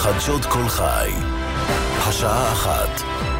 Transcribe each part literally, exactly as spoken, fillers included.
חדשות כל חי, השעה אחת.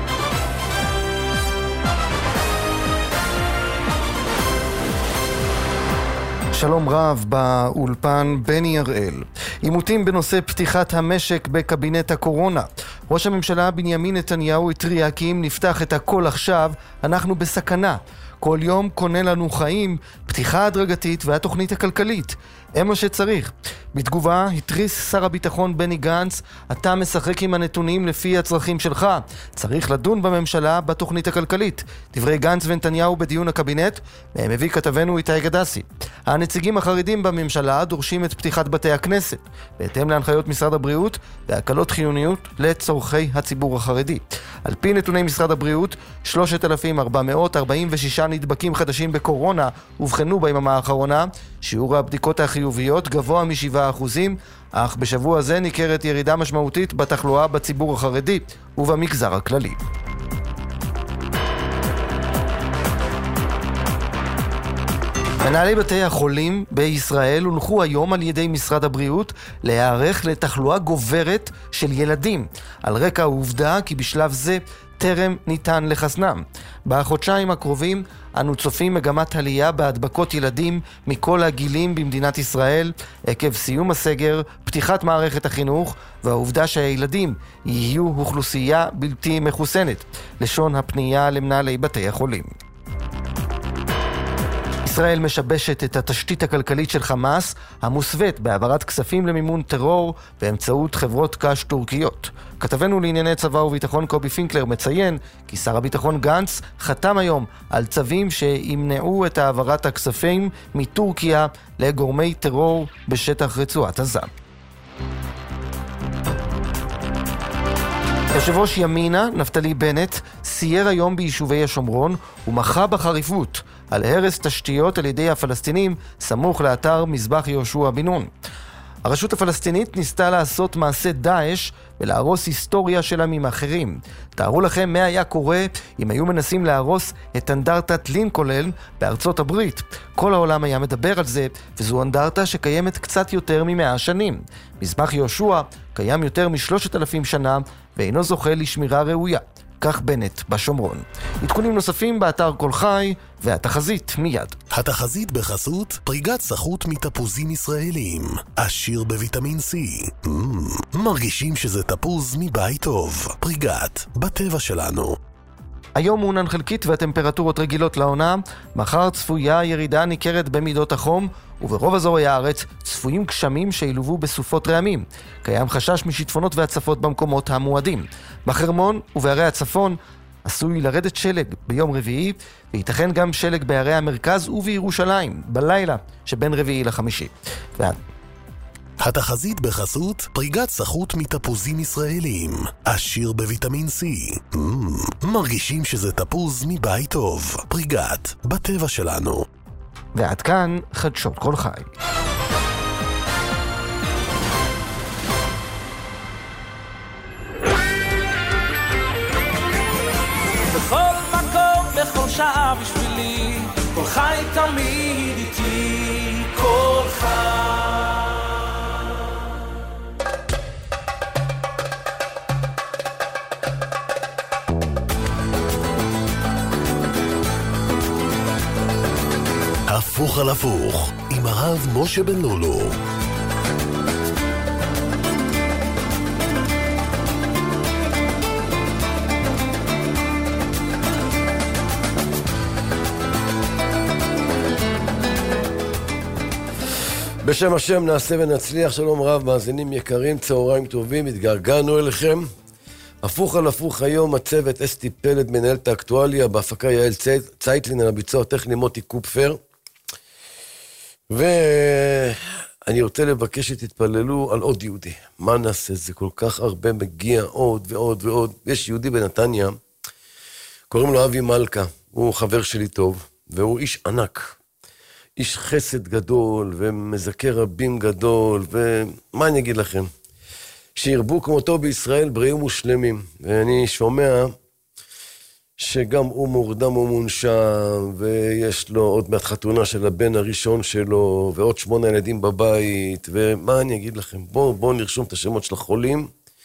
שלום רב, באולפן בני הראל. עימותים בנושא פתיחת המשק בקבינט הקורונה. ראש הממשלה בנימין נתניהו התריע כי אם נפתח את הכל עכשיו, אנחנו בסכנה. כל יום קונה לנו חיים, פתיחה הדרגתית והתוכנית הכלכלית. אין מה שצריך. בתגובה התריס שר הביטחון בני גנץ, אתה משחק עם הנתונים לפי הצרכים שלך. צריך לדון בממשלה בתוכנית הכלכלית. דברי גנץ ונתניהו בדיון הקבינט, מהם הביא כתבנו איתי גדסי. הנציגים החרדים בממשלה דורשים את פתיחת בתי הכנסת, בהתאם להנחיות משרד הבריאות והקלות חיוניות לצורכי הציבור החרדי. על פי נתוני משרד הבריאות, שלושת אלפים ארבע מאות ארבעים ושישה נדבקים חדשים בקורונה ובחנו ביממה האחרונה. שיעור הבדיקות החיוביות גבוה מ-שבעה אחוזים, אך בשבוע זה ניכרת ירידה משמעותית בתחלואה בציבור החרדי ובמגזר הכללי. מנהלי בתי החולים בישראל הונחו היום על ידי משרד הבריאות להיערך לתחלואה גוברת של ילדים, על רקע העובדה כי בשלב זה טרם ניתן לחסנם. בחודשיים הקרובים אנו צופים מגמת עלייה בהדבקות ילדים מכל הגילים במדינת ישראל, עקב סיום הסגר, פתיחת מערכת החינוך והעובדה שהילדים יהיו אוכלוסייה בלתי מחוסנת. לשון הפנייה למנהלי בתי החולים. ישראל משבשת את התשתית הכלכלית של חמאס, המוסווית בהעברת כספים למימון טרור באמצעות חברות קש טורקיות. כתבנו לענייני צבא וביטחון קובי פינקלר מציין כי שר הביטחון גנץ חתם היום על צווים שימנעו את העברת הכספים מטורקיה לגורמי טרור בשטח רצועת עזה. יושב ראש ימינה, נפתלי בנט, סייר היום ביישובי השומרון ומחה בחריפות על הרס תשתיות על ידי הפלסטינים סמוך לאתר מזבח יהושע בן נון. הרשות הפלסטינית ניסתה לעשות מעשה דאעש ולהרוס היסטוריה של עמים אחרים. תארו לכם מה היה קורה אם היו מנסים להרוס את אנדרטת לינקולן בארצות הברית. כל העולם היה מדבר על זה, וזו אנדרטה שקיימת קצת יותר ממאה שנים. מזבח יהושע קיים יותר משלושת אלפים שנה ואינו זוכה לשמירה ראויה. כך בנט בשומרון. עדכונים נוספים באתר כל חי והתחזית מיד. התחזית בחסות פריגת סחוט מתפוזים ישראלים, עשיר בוויטמין C. Mm, מרגישים שזה תפוז מבית טוב. פריגת, בטבע שלנו. היום מעונן חלקית והטמפרטורות רגילות לעונה. מחר צפויה ירידה ניכרת במידות החום, וברוב אזורי הארץ צפויים גשמים שילוו בסופות רעמים. קיים חשש משיטפונות והצפות במקומות המועדים. בחרמון ובערי הצפון עשוי לרדת שלג ביום רביעי, וייתכן גם שלג בערי המרכז ובירושלים בלילה שבין רביעי לחמישי. ועד התחזית בחסות פריגת סחוט מתפוזים ישראלים, עשיר בוויטמין C. Mm, מרגישים שזה תפוז מבית טוב. פריגת, בטבע שלנו. ועד כאן חדשות כל חי. בכל מקום, בכל שעה בשבילי, כל חי תמיד איתי, כל חי. הפוך על הפוך, עם הרב משה בן לולו. בשם השם נעשה ונצליח. שלום רב, מאזינים יקרים, צהריים טובים, התגעגענו אליכם. הפוך על הפוך היום, הצוות אסתי פלד, מנהלת האקטואליה, בהפקה יעל צייטלין, על הביצוע הטכני מוטי קופפר. ואני רוצה לבקש שתתפללו על עוד יהודי. מה נעשה? זה כל כך הרבה מגיע עוד ועוד ועוד. יש יהודי בנתניה, קוראים לו אבי מלכה, הוא חבר שלי טוב, והוא איש ענק. איש חסד גדול ומזכר רבים גדול, ומה אני אגיד לכם? שירבו כמותו בישראל בריאים ושלמים. ואני שומע שגם הוא מורדם ומונשם, ויש לו עוד מעט חתונה של הבן הראשון שלו, ועוד שמונה ילדים בבית, ומה אני אגיד לכם? בואו בוא נרשום את השמות של החולים,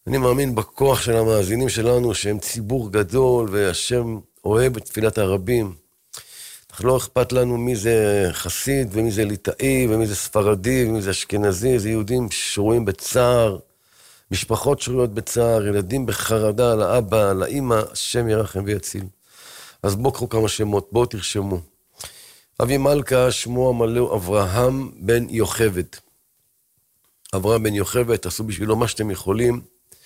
אני מאמין בכוח של המאזינים שלנו, שהם ציבור גדול, והשם אוהב את תפילת הרבים. אך לא אכפת לנו מי זה חסיד, ומי זה ליטאי, ומי זה ספרדי, ומי זה אשכנזי, זה יהודים שרויים בצער, משפחות שרויות בצער, ילדים בחרדה, לאבא, לאמא, השם ירחם ויציל. אז בואו קחו כמה שמות, בואו תרשמו. אבי מלכה, שמו המלא אברהם בן יוכבד. אברהם בן יוכבד, תעשו בשבילו מה שאתם יכולים.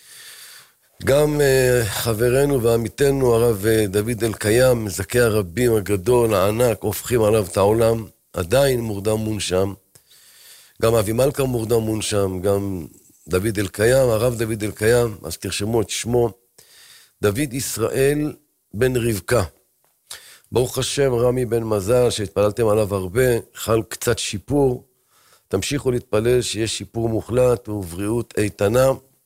גם uh, חברנו ועמיתנו, הרב uh, דוד אלקיים, מזכה הרבים הגדול, הענק, הופכים עליו את העולם, עדיין מורדם מונשם. גם אבי מלכה מורדם מונשם, גם דוד אלקיים, הרב דוד אלקיים, אז תרשמו את שמו, דוד ישראל בן רבקה. ברוך השם, רמי בן מזל, שהתפללתם עליו הרבה, חל קצת שיפור, תמשיכו להתפלל שיש שיפור מוחלט ובריאות איתנה.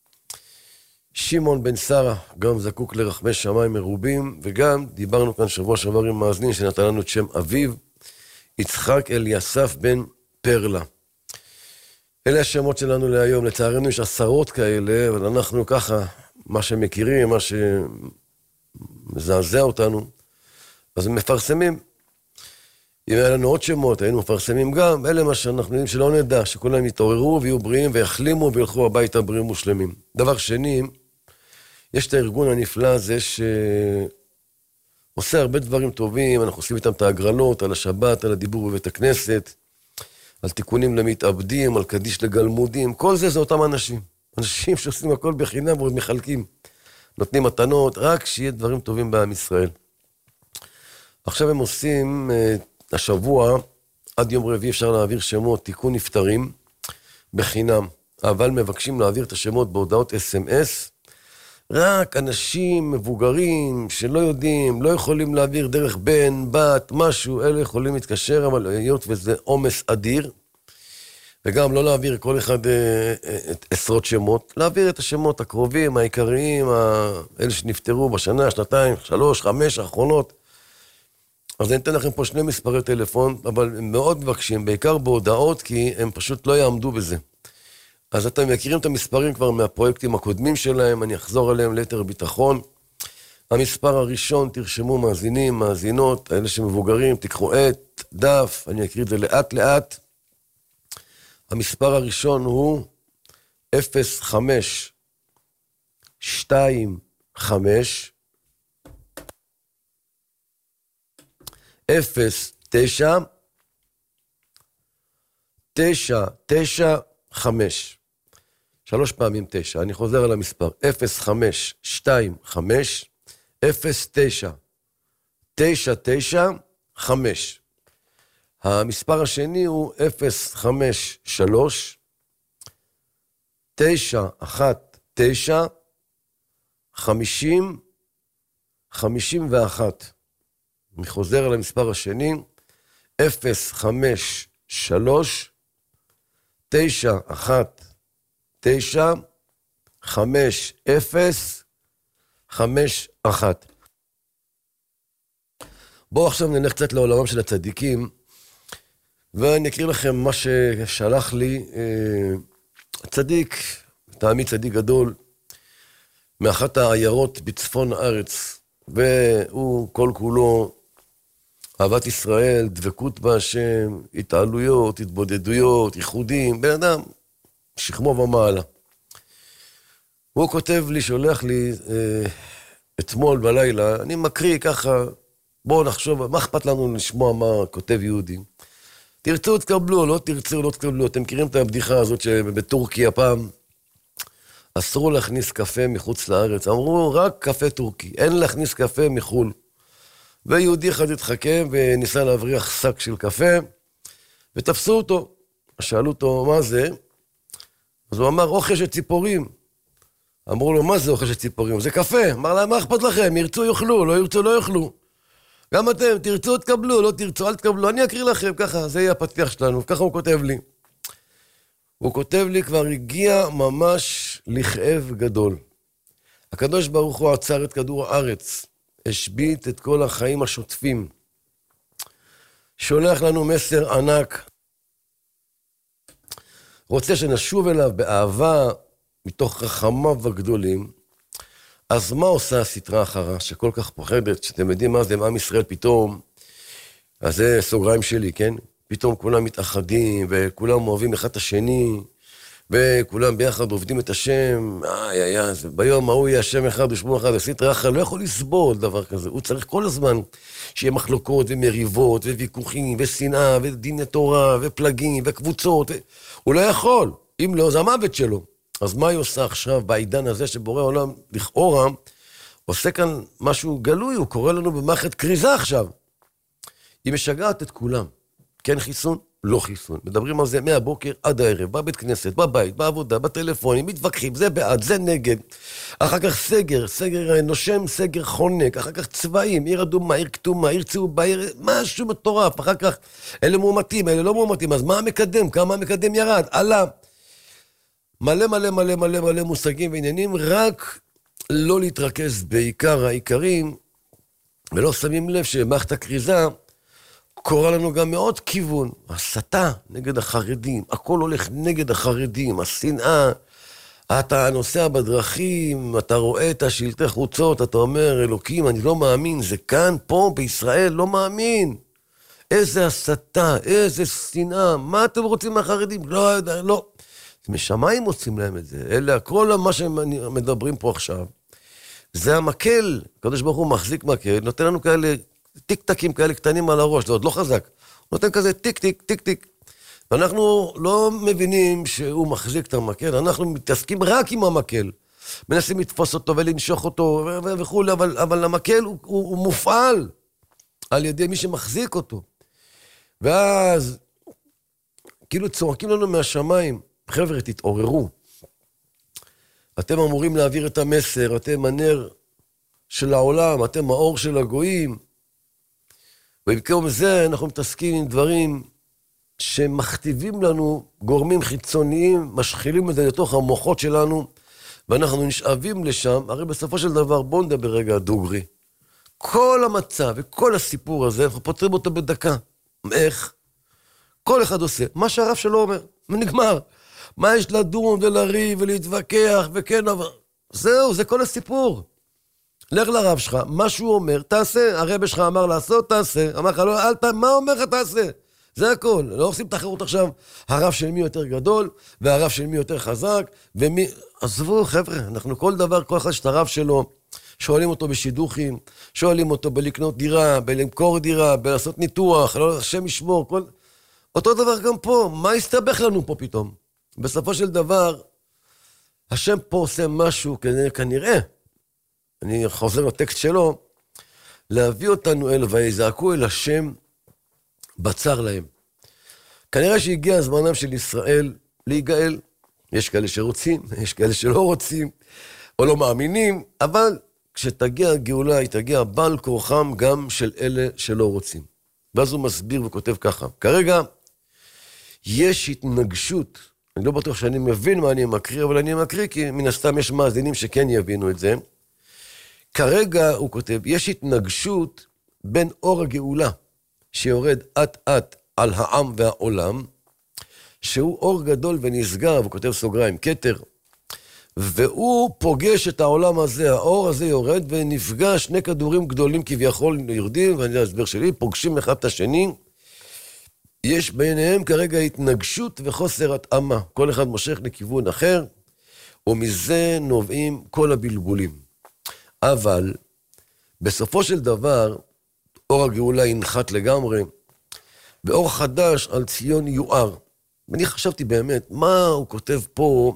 שמעון בן שרה, גם זקוק לרחמי שמיים מרובים, וגם דיברנו כאן שבוע שעבר עם מאזנין שנתן לנו את שם אביו, יצחק אליסף בן פרלה. אלה השמות שלנו להיום, לצערנו יש עשרות כאלה, אבל אנחנו ככה, מה שמכירים, מה שמזעזע אותנו, אז הם מפרסמים. אם היה לנו עוד שמות, היינו מפרסמים גם, אלה מה שאנחנו יודעים שלא נדע, שכולם יתעוררו ויהיו בריאים ויחלימו וילכו הביתה בריאים ושלמים. דבר שני, יש את הארגון הנפלא הזה שעושה הרבה דברים טובים, אנחנו עושים איתם את ההגרלות, על השבת, על הדיבור בבית הכנסת, על תיקונים למתאבדים, על קדיש לגלמודים, כל זה זה אותם אנשים. אנשים שעושים הכל בחינם ועוד מחלקים. נותנים מתנות, רק שיהיה דברים טובים בעם ישראל. עכשיו הם עושים, השבוע, עד יום רביעי אפשר להעביר שמות, תיקון נפטרים, בחינם. אבל מבקשים להעביר את השמות בהודעות אס אם אס, רק אנשים מבוגרים שלא יודעים, לא יכולים להעביר דרך בן, בת, משהו, אלה יכולים להתקשר, אבל היות וזה עומס אדיר, וגם לא להעביר כל אחד אה, אה, עשרות שמות, להעביר את השמות הקרובים, העיקריים, אלה שנפטרו בשנה, שנתיים, שלוש, חמש האחרונות. אז אני אתן לכם פה שני מספרי טלפון, אבל הם מאוד מבקשים, בעיקר בהודעות, כי הם פשוט לא יעמדו בזה. אז אתם מכירים את המספרים כבר מהפרויקטים הקודמים שלהם, אני אחזור עליהם ליתר ביטחון. המספר הראשון, תרשמו מאזינים, מאזינות, אלה שמבוגרים, תיקחו את, דף, אני אקריא את זה לאט לאט. המספר הראשון הוא אפס חמש שתיים חמש אפס תשע תשע תשע חמש. שלוש פעמים תשע, אני חוזר על המספר, אפס חמש שתיים חמש אפס תשע תשע תשע חמש. המספר השני הוא אפס חמש שלוש תשע אחת תשע חמישים חמישים ואחת. אני חוזר על המספר השני, אפס חמש שלוש תשע אחת תשע חמש אפס חמש אחת. בואו עכשיו נלך קצת לעולמם של הצדיקים, ואני אקריא לכם מה ששלח לי צדיק, טעמי צדיק גדול, מאחת העיירות בצפון הארץ, והוא כל כולו אהבת ישראל, דבקות בהשם, התעלויות, התבודדויות, ייחודים, בן אדם, שכמו ומעלה. הוא כותב לי, שולח לי אה, אתמול בלילה, אני מקריא ככה, בואו נחשוב, מה אכפת לנו לשמוע מה כותב יהודי? תרצו, תקבלו, לא תרצו, לא תקבלו. אתם מכירים את הבדיחה הזאת שבטורקיה פעם, אסרו להכניס קפה מחוץ לארץ. אמרו, רק קפה טורקי, אין להכניס קפה מחול. ויהודי אחד התחכם וניסה להבריח שק של קפה, ותפסו אותו. שאלו אותו, מה זה? אז הוא אמר, אוכל של ציפורים. אמרו לו, מה זה אוכל של ציפורים? זה קפה. אמר להם, מה אכפת לכם? ירצו יאכלו, לא ירצו לא יאכלו. גם אתם, תרצו תקבלו, לא תרצו, אל תקבלו. אני אקריא לכם, ככה, זה יהיה הפתיח שלנו. ככה הוא כותב לי. הוא כותב לי, כבר הגיע ממש לכאב גדול. הקדוש ברוך הוא עצר את כדור הארץ, השבית את כל החיים השוטפים, שולח לנו מסר ענק, רוצה שנשוב אליו באהבה, מתוך רחמיו הגדולים, אז מה עושה הסתרה אחרה, שכל כך פוחדת, שאתם יודעים מה זה, עם עם ישראל פתאום, אז זה סוגריים שלי, כן? פתאום כולם מתאחדים, וכולם אוהבים אחד את השני, וכולם ביחד עובדים את השם, איי, איי, איי, ביום ההוא יהיה השם אחד ושמו אחד, הסתרה אחרה לא יכול לסבול דבר כזה, הוא צריך כל הזמן שיהיה מחלוקות ומריבות, וויכוחים, ושנאה, ודיני תורה, ופלגים, וקבוצות, ו... הוא לא יכול, אם לא, זה המוות שלו. אז מה היא עושה עכשיו בעידן הזה שבורא עולם לכאורה, עושה כאן משהו גלוי, הוא קורא לנו במערכת קריזה עכשיו. היא משגעת את כולם. כן חיסון? לא חיסון. מדברים על זה מהבוקר עד הערב, בבית כנסת, בבית, בעבודה, בטלפונים, מתווכחים, זה בעד, זה נגד. אחר כך סגר, סגר נושם, סגר חונק, אחר כך צבעים, עיר אדומה, עיר כתומה, עיר צהובה, עיר... משהו מטורף. אחר כך אלה מועמתים, אלה לא מועמתים. אז מה המקדם? כמה המקדם ירד? עלה. מלא מלא מלא מלא מלא מושגים ועניינים, רק לא להתרכז בעיקר העיקרים, ולא שמים לב שמערכת הקריזה קורה לנו גם מאוד כיוון, הסתה נגד החרדים, הכל הולך נגד החרדים, השנאה, אתה נוסע בדרכים, אתה רואה את השלטי חוצות, אתה אומר, אלוקים, אני לא מאמין, זה כאן, פה, בישראל, לא מאמין. איזה הסתה, איזה שנאה, מה אתם רוצים מהחרדים? לא, לא. משמיים מוצאים להם את זה, אלה, כל מה שהם מדברים פה עכשיו, זה המקל, הקדוש ברוך הוא מחזיק מקל, נותן לנו כאלה טיק-טקים כאלה קטנים על הראש, זה עוד לא חזק, הוא נותן כזה טיק-טיק, טיק-טיק, ואנחנו לא מבינים שהוא מחזיק את המקל, אנחנו מתעסקים רק עם המקל, מנסים לתפוס אותו ולנשוך אותו וכו', אבל, אבל המקל הוא, הוא, הוא מופעל על ידי מי שמחזיק אותו, ואז כאילו צורקים לנו מהשמיים, חבר'ה, תתעוררו. אתם אמורים להעביר את המסר, אתם הנר של העולם, אתם האור של הגויים. ובמקום זה אנחנו מתעסקים עם דברים שמכתיבים לנו גורמים חיצוניים, משחילים את זה לתוך המוחות שלנו, ואנחנו נשאבים לשם. הרי בסופו של דבר, בואו נדבר רגע דוגרי. כל המצב וכל הסיפור הזה, אנחנו פותרים אותו בדקה. איך? כל אחד עושה מה שהרב שלו אומר, ונגמר. מה יש לדון ולריב ולהתווכח וכן, אבל זהו, זה כל הסיפור. לך לרב שלך, מה שהוא אומר, תעשה. הרב שלך אמר לעשות, תעשה. אמר לך, לא, אל ת... מה אומר לך, תעשה? זה הכל. לא עושים תחרות עכשיו, הרב של מי יותר גדול, והרב של מי יותר חזק, ומי... עזבו, חבר'ה, אנחנו כל דבר, כל אחד שאת הרב שלו, שואלים אותו בשידוכים, שואלים אותו בלקנות דירה, בלמכור דירה, בלעשות ניתוח, לא השם ישמור, כל... אותו דבר גם פה, מה יסתבך לנו פה פתאום? בסופו של דבר, השם פה עושה משהו, כנראה, אני חוזר לטקסט שלו, להביא אותנו אל ויזעקו אל השם בצר להם. כנראה שהגיע הזמנם של ישראל להיגאל. יש כאלה שרוצים, יש כאלה שלא רוצים, או לא מאמינים, אבל כשתגיע הגאולה, היא תגיע בעל כורחם גם של אלה שלא רוצים. ואז הוא מסביר וכותב ככה, כרגע יש התנגשות, אני לא בטוח שאני מבין מה אני מקריא, אבל אני מקריא כי מן הסתם יש מאזינים שכן יבינו את זה. כרגע הוא כותב, יש התנגשות בין אור הגאולה, שיורד עט עט על העם והעולם, שהוא אור גדול ונשגב, הוא כותב סוגריים, כתר, והוא פוגש את העולם הזה, האור הזה יורד ונפגש, שני כדורים גדולים כביכול יורדים, ואני אסביר שלי, פוגשים אחד את השני, יש ביניהם כרגע התנגשות וחוסר התאמה, כל אחד מושך לכיוון אחר, ומזה נובעים כל הבלבולים. אבל בסופו של דבר, אור הגאולה ינחת לגמרי, ואור חדש על ציון יואר. ואני חשבתי באמת, מה הוא כותב פה,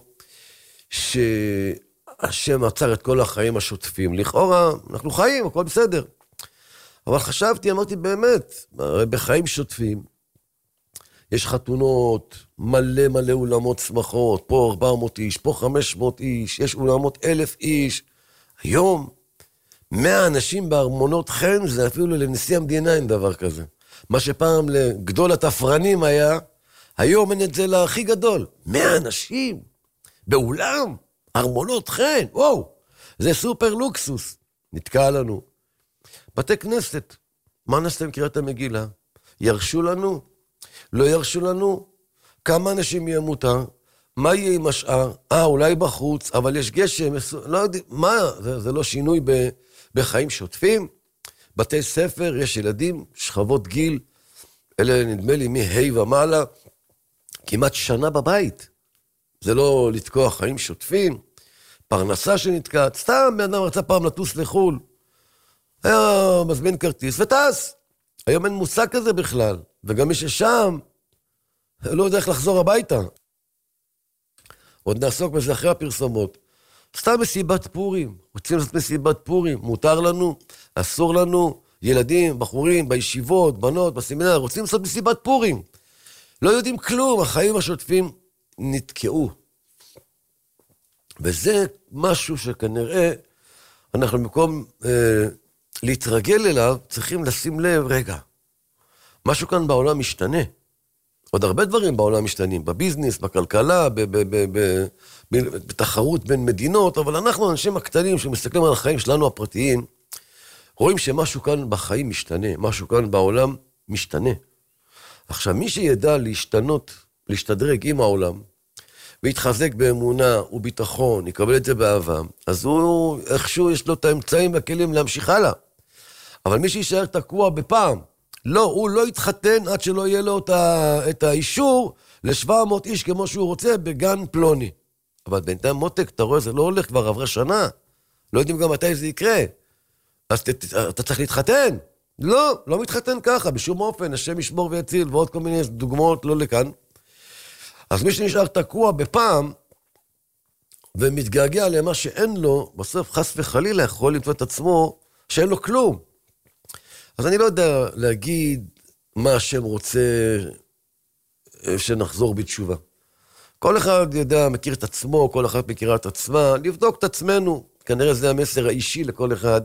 שהשם עצר את כל החיים השוטפים. לכאורה, אנחנו חיים, הכל בסדר. אבל חשבתי, אמרתי באמת, בחיים שוטפים, יש חתונות, מלא מלא אולמות שמחות, פה ארבע מאות איש, פה חמש מאות איש, יש אולמות אלף איש. היום, מאה אנשים בארמונות חן, זה אפילו לנשיא המדינה אין דבר כזה. מה שפעם לגדול התפרנים היה, היום אין את זה להכי גדול. מאה אנשים באולם, ארמונות חן, וואו, זה סופר לוקסוס. נתקע לנו. בתי כנסת, מה נעשה קריאת המגילה? ירשו לנו? לא ירשו לנו? כמה אנשים יהיה מותר? מה יהיה עם השאר? אה, אולי בחוץ, אבל יש גשם, לא יודע, מה? זה, זה לא שינוי ב, בחיים שוטפים? בתי ספר, יש ילדים, שכבות גיל, אלה נדמה לי מ-ה' ומעלה, כמעט שנה בבית. זה לא לתקוע חיים שוטפים, פרנסה שנתקעת, סתם בן אדם רצה פעם לטוס לחול, היה מזמין כרטיס וטס. היום אין מושג כזה בכלל, וגם מי ששם, לא יודע איך לחזור הביתה. עוד נעסוק בזה אחרי הפרסומות. סתם מסיבת פורים, רוצים לעשות מסיבת פורים, מותר לנו, אסור לנו, ילדים, בחורים, בישיבות, בנות, בסמינר, רוצים לעשות מסיבת פורים. לא יודעים כלום, החיים השוטפים נתקעו. וזה משהו שכנראה אנחנו במקום אה, להתרגל אליו, צריכים לשים לב, רגע, משהו כאן בעולם משתנה. עוד הרבה דברים בעולם משתנים, בביזנס, בכלכלה, ב- ב- ב- ב- ב- בתחרות בין מדינות, אבל אנחנו, אנשים הקטנים שמסתכלים על החיים שלנו הפרטיים, רואים שמשהו כאן בחיים משתנה, משהו כאן בעולם משתנה. עכשיו, מי שידע להשתנות, להשתדרג עם העולם, ויתחזק באמונה וביטחון, יקבל את זה באהבה, אז הוא, איכשהו יש לו את האמצעים והכלים להמשיך הלאה. אבל מי שישאר תקוע בפעם, לא, הוא לא יתחתן עד שלא יהיה לו את, ה, את האישור ל-שבע מאות איש כמו שהוא רוצה בגן פלוני. אבל בינתיים מותק, אתה רואה, זה לא הולך, כבר עברה שנה. לא יודעים גם מתי זה יקרה. אז ת, ת, אתה צריך להתחתן. לא, לא מתחתן ככה, בשום אופן, השם ישמור ויציל, ועוד כל מיני דוגמאות לא לכאן. אז מי שנשאר תקוע בפעם, ומתגעגע למה שאין לו, בסוף חס וחלילה יכול למצוא את עצמו שאין לו כלום. אז אני לא יודע להגיד מה השם רוצה שנחזור בתשובה. כל אחד יודע, מכיר את עצמו, כל אחד מכירה את עצמה, לבדוק את עצמנו, כנראה זה המסר האישי לכל אחד.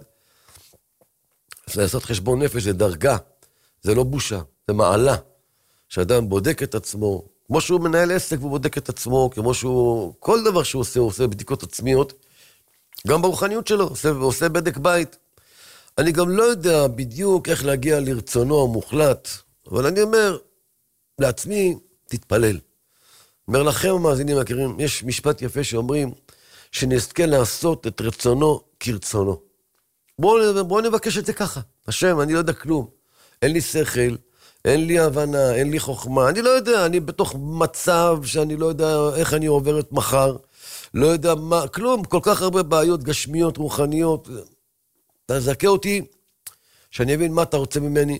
אז לעשות חשבון נפש זה דרגה, זה לא בושה, זה מעלה, שאדם בודק את עצמו, כמו שהוא מנהל עסק והוא בודק את עצמו, כמו שהוא, כל דבר שהוא עושה, הוא עושה בדיקות עצמיות, גם ברוחניות שלו, עושה, עושה בדק בית. אני גם לא יודע בדיוק איך להגיע לרצונו המוחלט, אבל אני אומר לעצמי, תתפלל. אומר לכם המאזינים הכירים, יש משפט יפה שאומרים, שנזכה לעשות את רצונו כרצונו. בואו בוא נבקש את זה ככה. השם, אני לא יודע כלום. אין לי שכל, אין לי הבנה, אין לי חוכמה. אני לא יודע, אני בתוך מצב שאני לא יודע איך אני עוברת מחר. לא יודע מה, כלום, כל כך הרבה בעיות גשמיות, רוחניות. תזכה אותי, שאני אבין מה אתה רוצה ממני,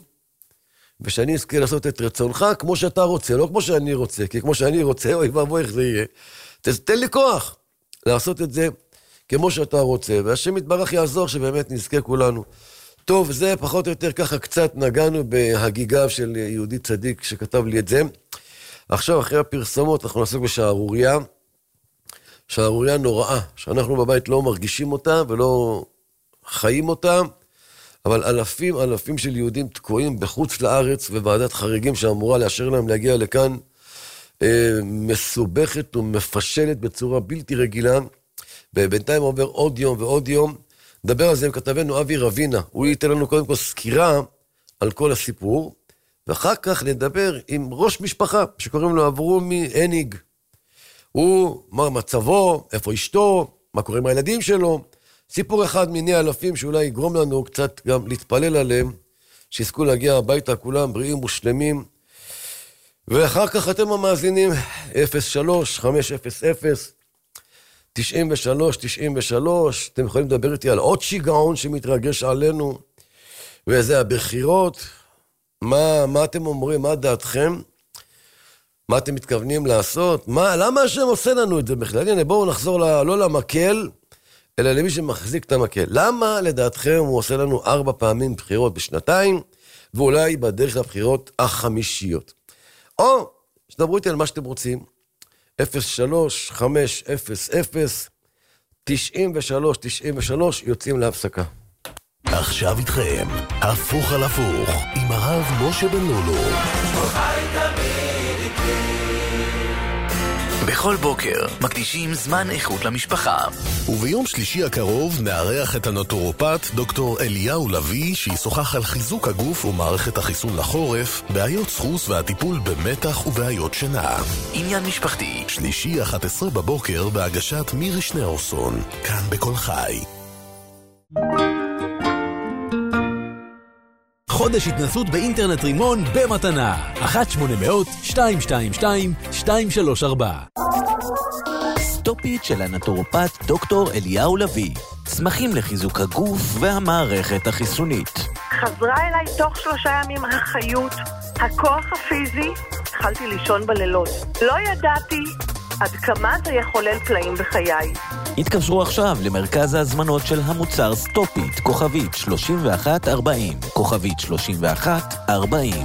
ושאני אזכה לעשות את רצונך כמו שאתה רוצה, לא כמו שאני רוצה, כי כמו שאני רוצה, אוי ואבוי איך זה יהיה. תן לי כוח לעשות את זה כמו שאתה רוצה, והשם יתברך יעזור שבאמת נזכה כולנו. טוב, זה פחות או יותר ככה קצת נגענו בהגיגיו של יהודי צדיק שכתב לי את זה. עכשיו, אחרי הפרסומות, אנחנו נעסוק בשערוריה, שערוריה נוראה, שאנחנו בבית לא מרגישים אותה ולא חיים אותה, אבל אלפים אלפים של יהודים תקועים בחוץ לארץ, וועדת חריגים שאמורה לאשר להם להגיע לכאן, אה, מסובכת ומפשלת בצורה בלתי רגילה, ובינתיים עובר עוד יום ועוד יום. נדבר על זה עם כתבנו אבי רבינה, הוא ייתן לנו קודם כל סקירה על כל הסיפור, ואחר כך נדבר עם ראש משפחה שקוראים לו אברומי הניג. הוא, מה מצבו, איפה אשתו, מה קורה עם הילדים שלו, סיפור אחד מיני אלפים שאולי יגרום לנו קצת גם להתפלל עליהם, שיזכו להגיע הביתה כולם בריאים ושלמים. ואחר כך אתם המאזינים, אפס שלוש חמש אפס אפס תשעים ושלוש תשעים ושלוש, אתם יכולים לדבר איתי על עוד שיגעון שמתרגש עלינו, וזה הבחירות. מה, מה אתם אומרים, מה דעתכם? מה אתם מתכוונים לעשות? מה, למה השם עושה לנו את זה בכלל? הנה, בואו נחזור ל, לא למקל, אלא למי שמחזיק את המקל. למה לדעתכם הוא עושה לנו ארבע פעמים בחירות בשנתיים, ואולי בדרך לבחירות החמישיות? או, שדברו איתי על מה שאתם רוצים, אפס שלוש חמש אפס אפס תשעים ושלוש תשעים ושלוש, יוצאים להפסקה. עכשיו איתכם, הפוך על הפוך, עם הרב משה בן לולו. חי תמיד איתי בכל בוקר מקדישים זמן איכות למשפחה. וביום שלישי הקרוב נארח את הנטורופט דוקטור אליהו לוי, שישוחח על חיזוק הגוף ומערכת החיסון לחורף, בעיות סחוס והטיפול במתח ובעיות שינה. עניין משפחתי. שלישי אחת עשרה בבוקר בהגשת מירי שניאורסון, כאן בכל חי. חודש התנסות באינטרנט רימון במתנה. אחת שמונה מאות שתיים שתיים שתיים שתיים שלוש ארבע. סטופית של הנטורופט דוקטור אליהו לוי. צמחים לחיזוק הגוף והמערכת החיסונית. חזרה אליי תוך שלושה ימים החיות, הכוח הפיזי, התחלתי לישון בלילות. לא ידעתי עד כמה זה יחולל פלאים בחיי. התקשרו עכשיו למרכז ההזמנות של המוצר סטופית, כוכבית שלושים ואחת ארבעים, כוכבית שלושים ואחת ארבעים.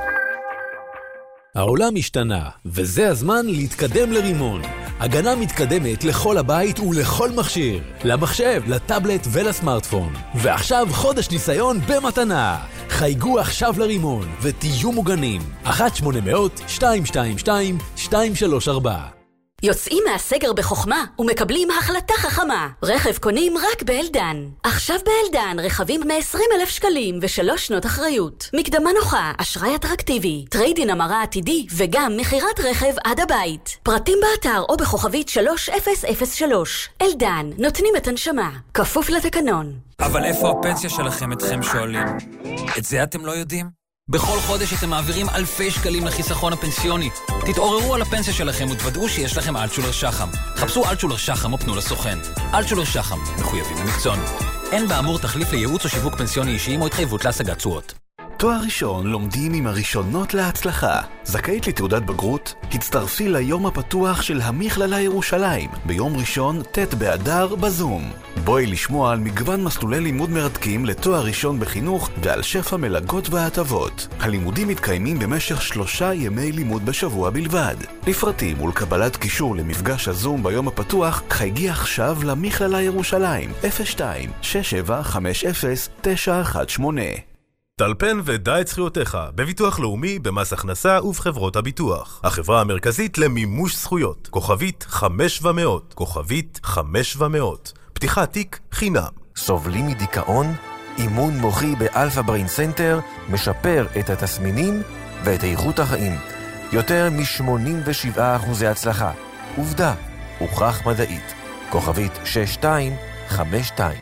העולם השתנה, וזה הזמן להתקדם לרימון. הגנה מתקדמת לכל הבית ולכל מכשיר. למחשב, לטאבלט ולסמארטפון. ועכשיו חודש ניסיון במתנה. חייגו עכשיו לרימון ותהיו מוגנים. אחת שמונה מאות שתיים שתיים שתיים שתיים שלוש ארבע. יוצאים מהסגר בחוכמה ומקבלים החלטה חכמה. רכב קונים רק באלדן. עכשיו באלדן רכבים מ-עשרים אלף שקלים ושלוש שנות אחריות. מקדמה נוחה, אשראי אטרקטיבי, טריידין המרה עתידי וגם מחירת רכב עד הבית. פרטים באתר או בכוכבית שלוש אפס אפס שלוש. אלדן, נותנים את הנשמה. כפוף לתקנון. אבל איפה הפנסיה שלכם, אתכם שואלים? את זה אתם לא יודעים? בכל חודש אתם מעבירים אלפי שקלים לחיסכון הפנסיוני. תתעוררו על הפנסיה שלכם ותוודאו שיש לכם אלטשולר שחם. חפשו אלטשולר שחם או פנו לסוכן. אלטשולר שחם, מחויבים למקצוענות. אין באמור תחליף לייעוץ או שיווק פנסיוני אישיים או התחייבות להשגת תשואות. תואר ראשון לומדים עם הראשונות להצלחה. זכאית לתעודת בגרות? הצטרפי ליום הפתוח של המכללה ירושלים, ביום ראשון ת' באדר בזום. בואי לשמוע על מגוון מסלולי לימוד מרתקים לתואר ראשון בחינוך ועל שפע מלגות והטבות. הלימודים מתקיימים במשך שלושה ימי לימוד בשבוע בלבד. לפרטים ולקבלת קישור למפגש הזום ביום הפתוח, חייגי עכשיו למכללה ירושלים אפס שתיים שש שבע חמש אפס תשע אחת שמונה. טלפן ודע את זכויותיך בביטוח לאומי, במס הכנסה ובחברות הביטוח. החברה המרכזית למימוש זכויות. כוכבית חמש ומאות. כוכבית חמש ומאות. פתיחת תיק חינם. סובלים מדיכאון? אימון מוחי באלפא בריין סנטר משפר את התסמינים ואת איכות החיים. יותר מ-שמונים ושבעה אחוזי הצלחה. עובדה, הוכח מדעית. כוכבית שש שתיים חמש שתיים.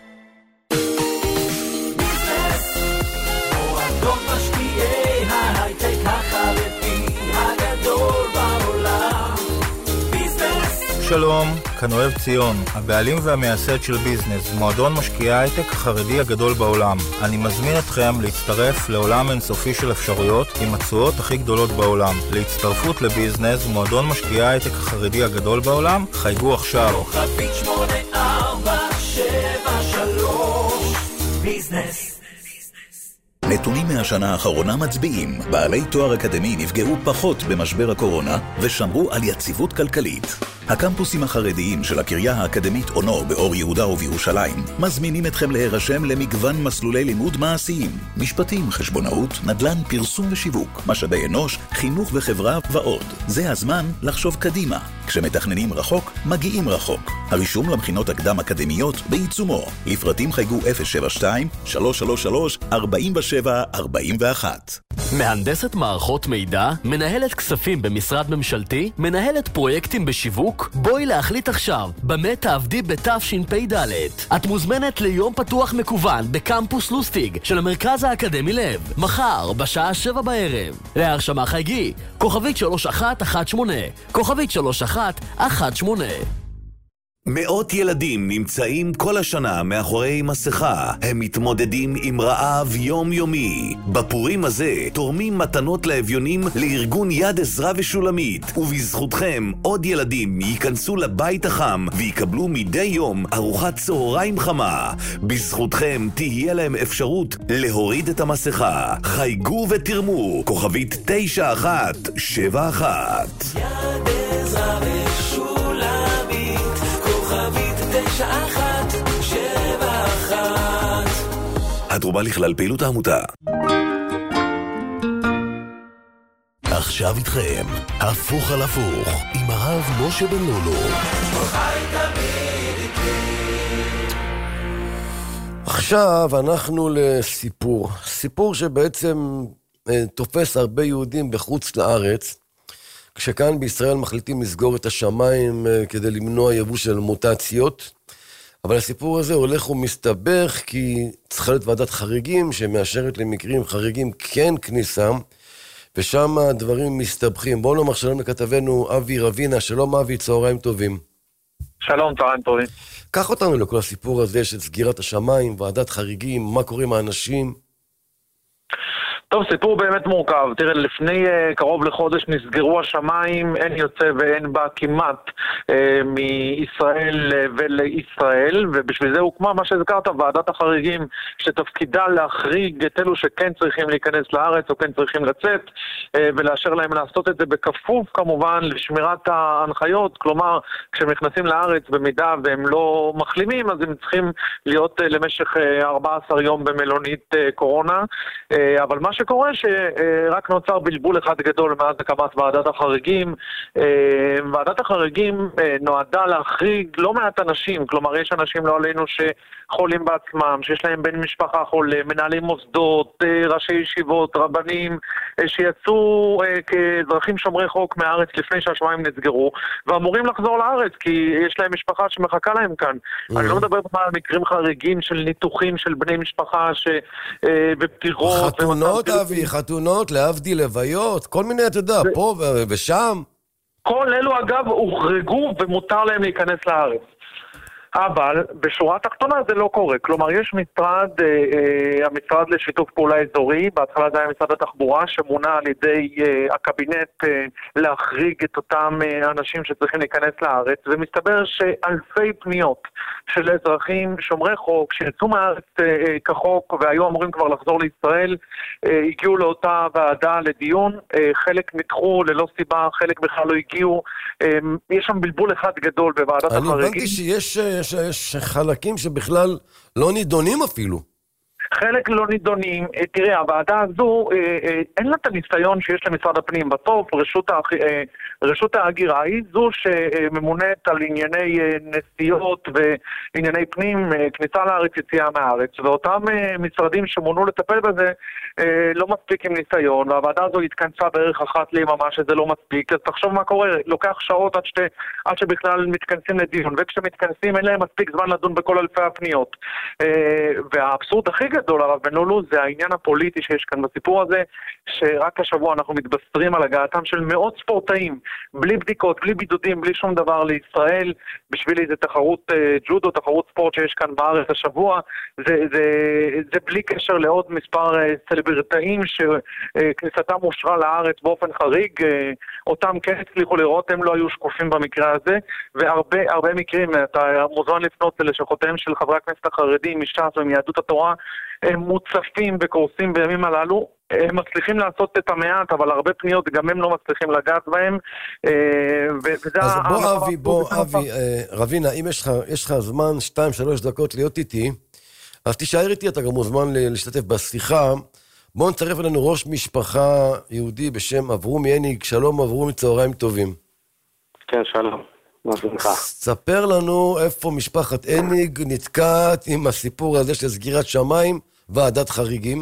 שלום, כאן אוהב ציון, הבעלים והמייסד של ביזנס, מועדון משקיעי הייטק החרדי הגדול בעולם. אני מזמין אתכם להצטרף לעולם אינסופי של אפשרויות עם התשואות הכי גדולות בעולם. להצטרפות לביזנס, מועדון משקיעי הייטק החרדי הגדול בעולם, חייגו עכשיו. כוכבית שמונה ארבע שבע שלוש ביזנס. נתונים מהשנה האחרונה מצביעים. בעלי תואר אקדמי נפגעו פחות במשבר הקורונה ושמרו על יציבות כלכלית. הקמפוסים החרדיים של הקריה האקדמית אונו באור יהודה ובירושלים מזמינים אתכם להירשם למגוון מסלולי לימוד מעשיים, משפטים, חשבונאות, נדל"ן, פרסום ושיווק, משאבי אנוש, חינוך וחברה ועוד. זה הזמן לחשוב קדימה. כשמתכננים רחוק, מגיעים רחוק. הרישום למכינות הקדם אקדמיות בעיצומו. לפרטים חייגו אפס שבע שתיים שלוש שלוש שלוש ארבעים ושבע ארבעים ואחת. מהנדסת מערכות מידע, מנהלת כספים במשרד ממשלתי, מנהלת פרויקטים בשיווק, בואי להחליט עכשיו, במה תעבדי בתשפ"ד. את מוזמנת ליום פתוח מקוון בקמפוס לוסטיג של המרכז האקדמי לב, מחר בשעה שבע בערב. להרשמה חייגי, כוכבית שלוש אחת אחת שמונה, כוכבית שלוש אחת אחת שמונה. מאות ילדים נמצאים כל השנה מאחורי מסכה. הם מתמודדים עם רעב יומיומי. בפורים הזה תורמים מתנות לאביונים לארגון יד עזרה ושולמית, ובזכותכם עוד ילדים ייכנסו לבית החם ויקבלו מדי יום ארוחת צהריים חמה. בזכותכם תהיה להם אפשרות להוריד את המסכה. חייגו ותרמו, כוכבית תשע אחת שבע אחת. יד עזרה ושולמית, כוכבית תשע אחת שבע אחת. התרומה לכלל פעילות העמותה. עכשיו עכשיו איתכם, הפוך על הפוך, עם הרב משה בן לולו. חי תמיד איתי. עכשיו אנחנו לסיפור, סיפור שבעצם אה, תופס הרבה יהודים בחוץ לארץ, כשכאן בישראל מחליטים לסגור את השמיים אה, כדי למנוע יבוא של מוטציות, אבל הסיפור הזה הולך ומסתבך כי צריכה להיות ועדת חריגים שמאשרת למקרים חריגים כן כניסה, ושם הדברים מסתבכים. בואו נאמר שלום לכתבנו אבי רבינה. שלום אבי, צהריים טובים. שלום, צהריים טובים. קח אותנו לכל הסיפור הזה של סגירת השמיים, ועדת חריגים, מה קורה עם האנשים? טוב, סיפור באמת מורכב. תראה, לפני uh, קרוב לחודש נסגרו השמיים, אין יוצא ואין בה כמעט uh, מישראל uh, ולישראל, ובשביל זה הוקמה מה שהזכרת, ועדת החריגים, שתפקידה להחריג את אלו שכן צריכים להיכנס לארץ או כן צריכים לצאת, uh, ולאשר להם לעשות את זה בכפוף כמובן לשמירת ההנחיות. כלומר, כשהם נכנסים לארץ במידה והם לא מחלימים, אז הם צריכים להיות uh, למשך uh, ארבעה עשר יום במלונית uh, קורונה, uh, אבל מה שקורה שרק נוצר בלבול אחד גדול מאז הקמת ועדת החריגים. ועדת החריגים נועדה להחריג לא מעט אנשים, כלומר יש אנשים לא עלינו שחולים בעצמם, שיש להם בן משפחה חולה, מנהלי מוסדות, ראשי ישיבות, רבנים, שיצאו כאזרחים שומרי חוק מהארץ לפני שהשמיים נסגרו, ואמורים לחזור לארץ כי יש להם משפחה שמחכה להם כאן. אני לא מדבר על מקרים חריגים של ניתוחים של בני משפחה ובפטירות. חתונות אבי, חתונות, להבדיל לוויות, כל מיני, אתה יודע, פה ושם. כל אלו אגב הוחרגו ומותר להם להיכנס לארץ. אבל בשורה התחתונה זה לא קורה. כלומר, יש משרד, אה, אה, המשרד לשיתוף פעולה אזורי, בהתחלה זה היה משרד התחבורה, שמונה על ידי אה, הקבינט אה, להחריג את אותם אה, אנשים שצריכים להיכנס לארץ, ומסתבר שאלפי פניות של אזרחים שומרי חוק, שיצאו מהארץ אה, אה, כחוק, והיו אמורים כבר לחזור לישראל, אה, הגיעו לאותה ועדה לדיון, אה, חלק נדחו ללא סיבה, חלק בכלל לא הגיעו, אה, יש שם בלבול אחד גדול בוועדת החריגים. אני הבנתי שיש... יש, יש חלקים שבכלל לא נידונים אפילו. חלק לא נידונים. תראה, הוועדה הזו, אין לה את הניסיון שיש למשרד הפנים. בסוף, רשות, רשות ההגירה היא זו שממונית על ענייני נסיעות וענייני פנים, כניסה לארץ, יציאה מהארץ. ואותם משרדים שמונו לטפל בזה, לא מספיק עם ניסיון, והוועדה הזו התכנסה בערך אחת ליממה שזה לא מספיק. אז תחשוב מה קורה, לוקח שעות עד, שתי, עד שבכלל מתכנסים לדיון, וכשמתכנסים אין להם מספיק זמן לדון בכל אלפי הפניות. והאבסורד הכי גדול, הרב בן לולו, זה העניין הפוליטי שיש כאן בסיפור הזה, שרק השבוע אנחנו מתבשרים על הגעתם של מאות ספורטאים, בלי בדיקות, בלי בידודים, בלי שום דבר לישראל, בשביל איזו תחרות ג'ודו, תחרות ספורט שיש כאן בארץ השבוע. זה, זה, זה בלי קשר לעוד מספר סלבריטאים שכניסתם אושרה לארץ באופן חריג, אותם כן הצליחו לראות, הם לא היו שקופים במקרה הזה, והרבה הרבה מקרים, אתה מוזמן לפנות ללשכותיהם של חברי הכנסת החרדים, מש"ס ומיהדות התורה, הם מוצפים וקורסים בימים הללו, הם מצליחים לעשות את המעט, אבל הרבה פניות גם הם לא מצליחים לגעת בהם. אז בוא אבי, בוא אבי, רבינה, אם יש לך זמן, שתיים, שלוש דקות להיות איתי, אז תישאר איתי, אתה גם מוזמן להשתתף בשיחה. בואו נצרף אלינו ראש משפחה יהודי בשם אברומי הניג. שלום אברומי, צהריים טובים. כן, שלום. ספר לנו איפה משפחת הניג נתקעת עם הסיפור הזה של סגירת שמיים, ועדת חריגים.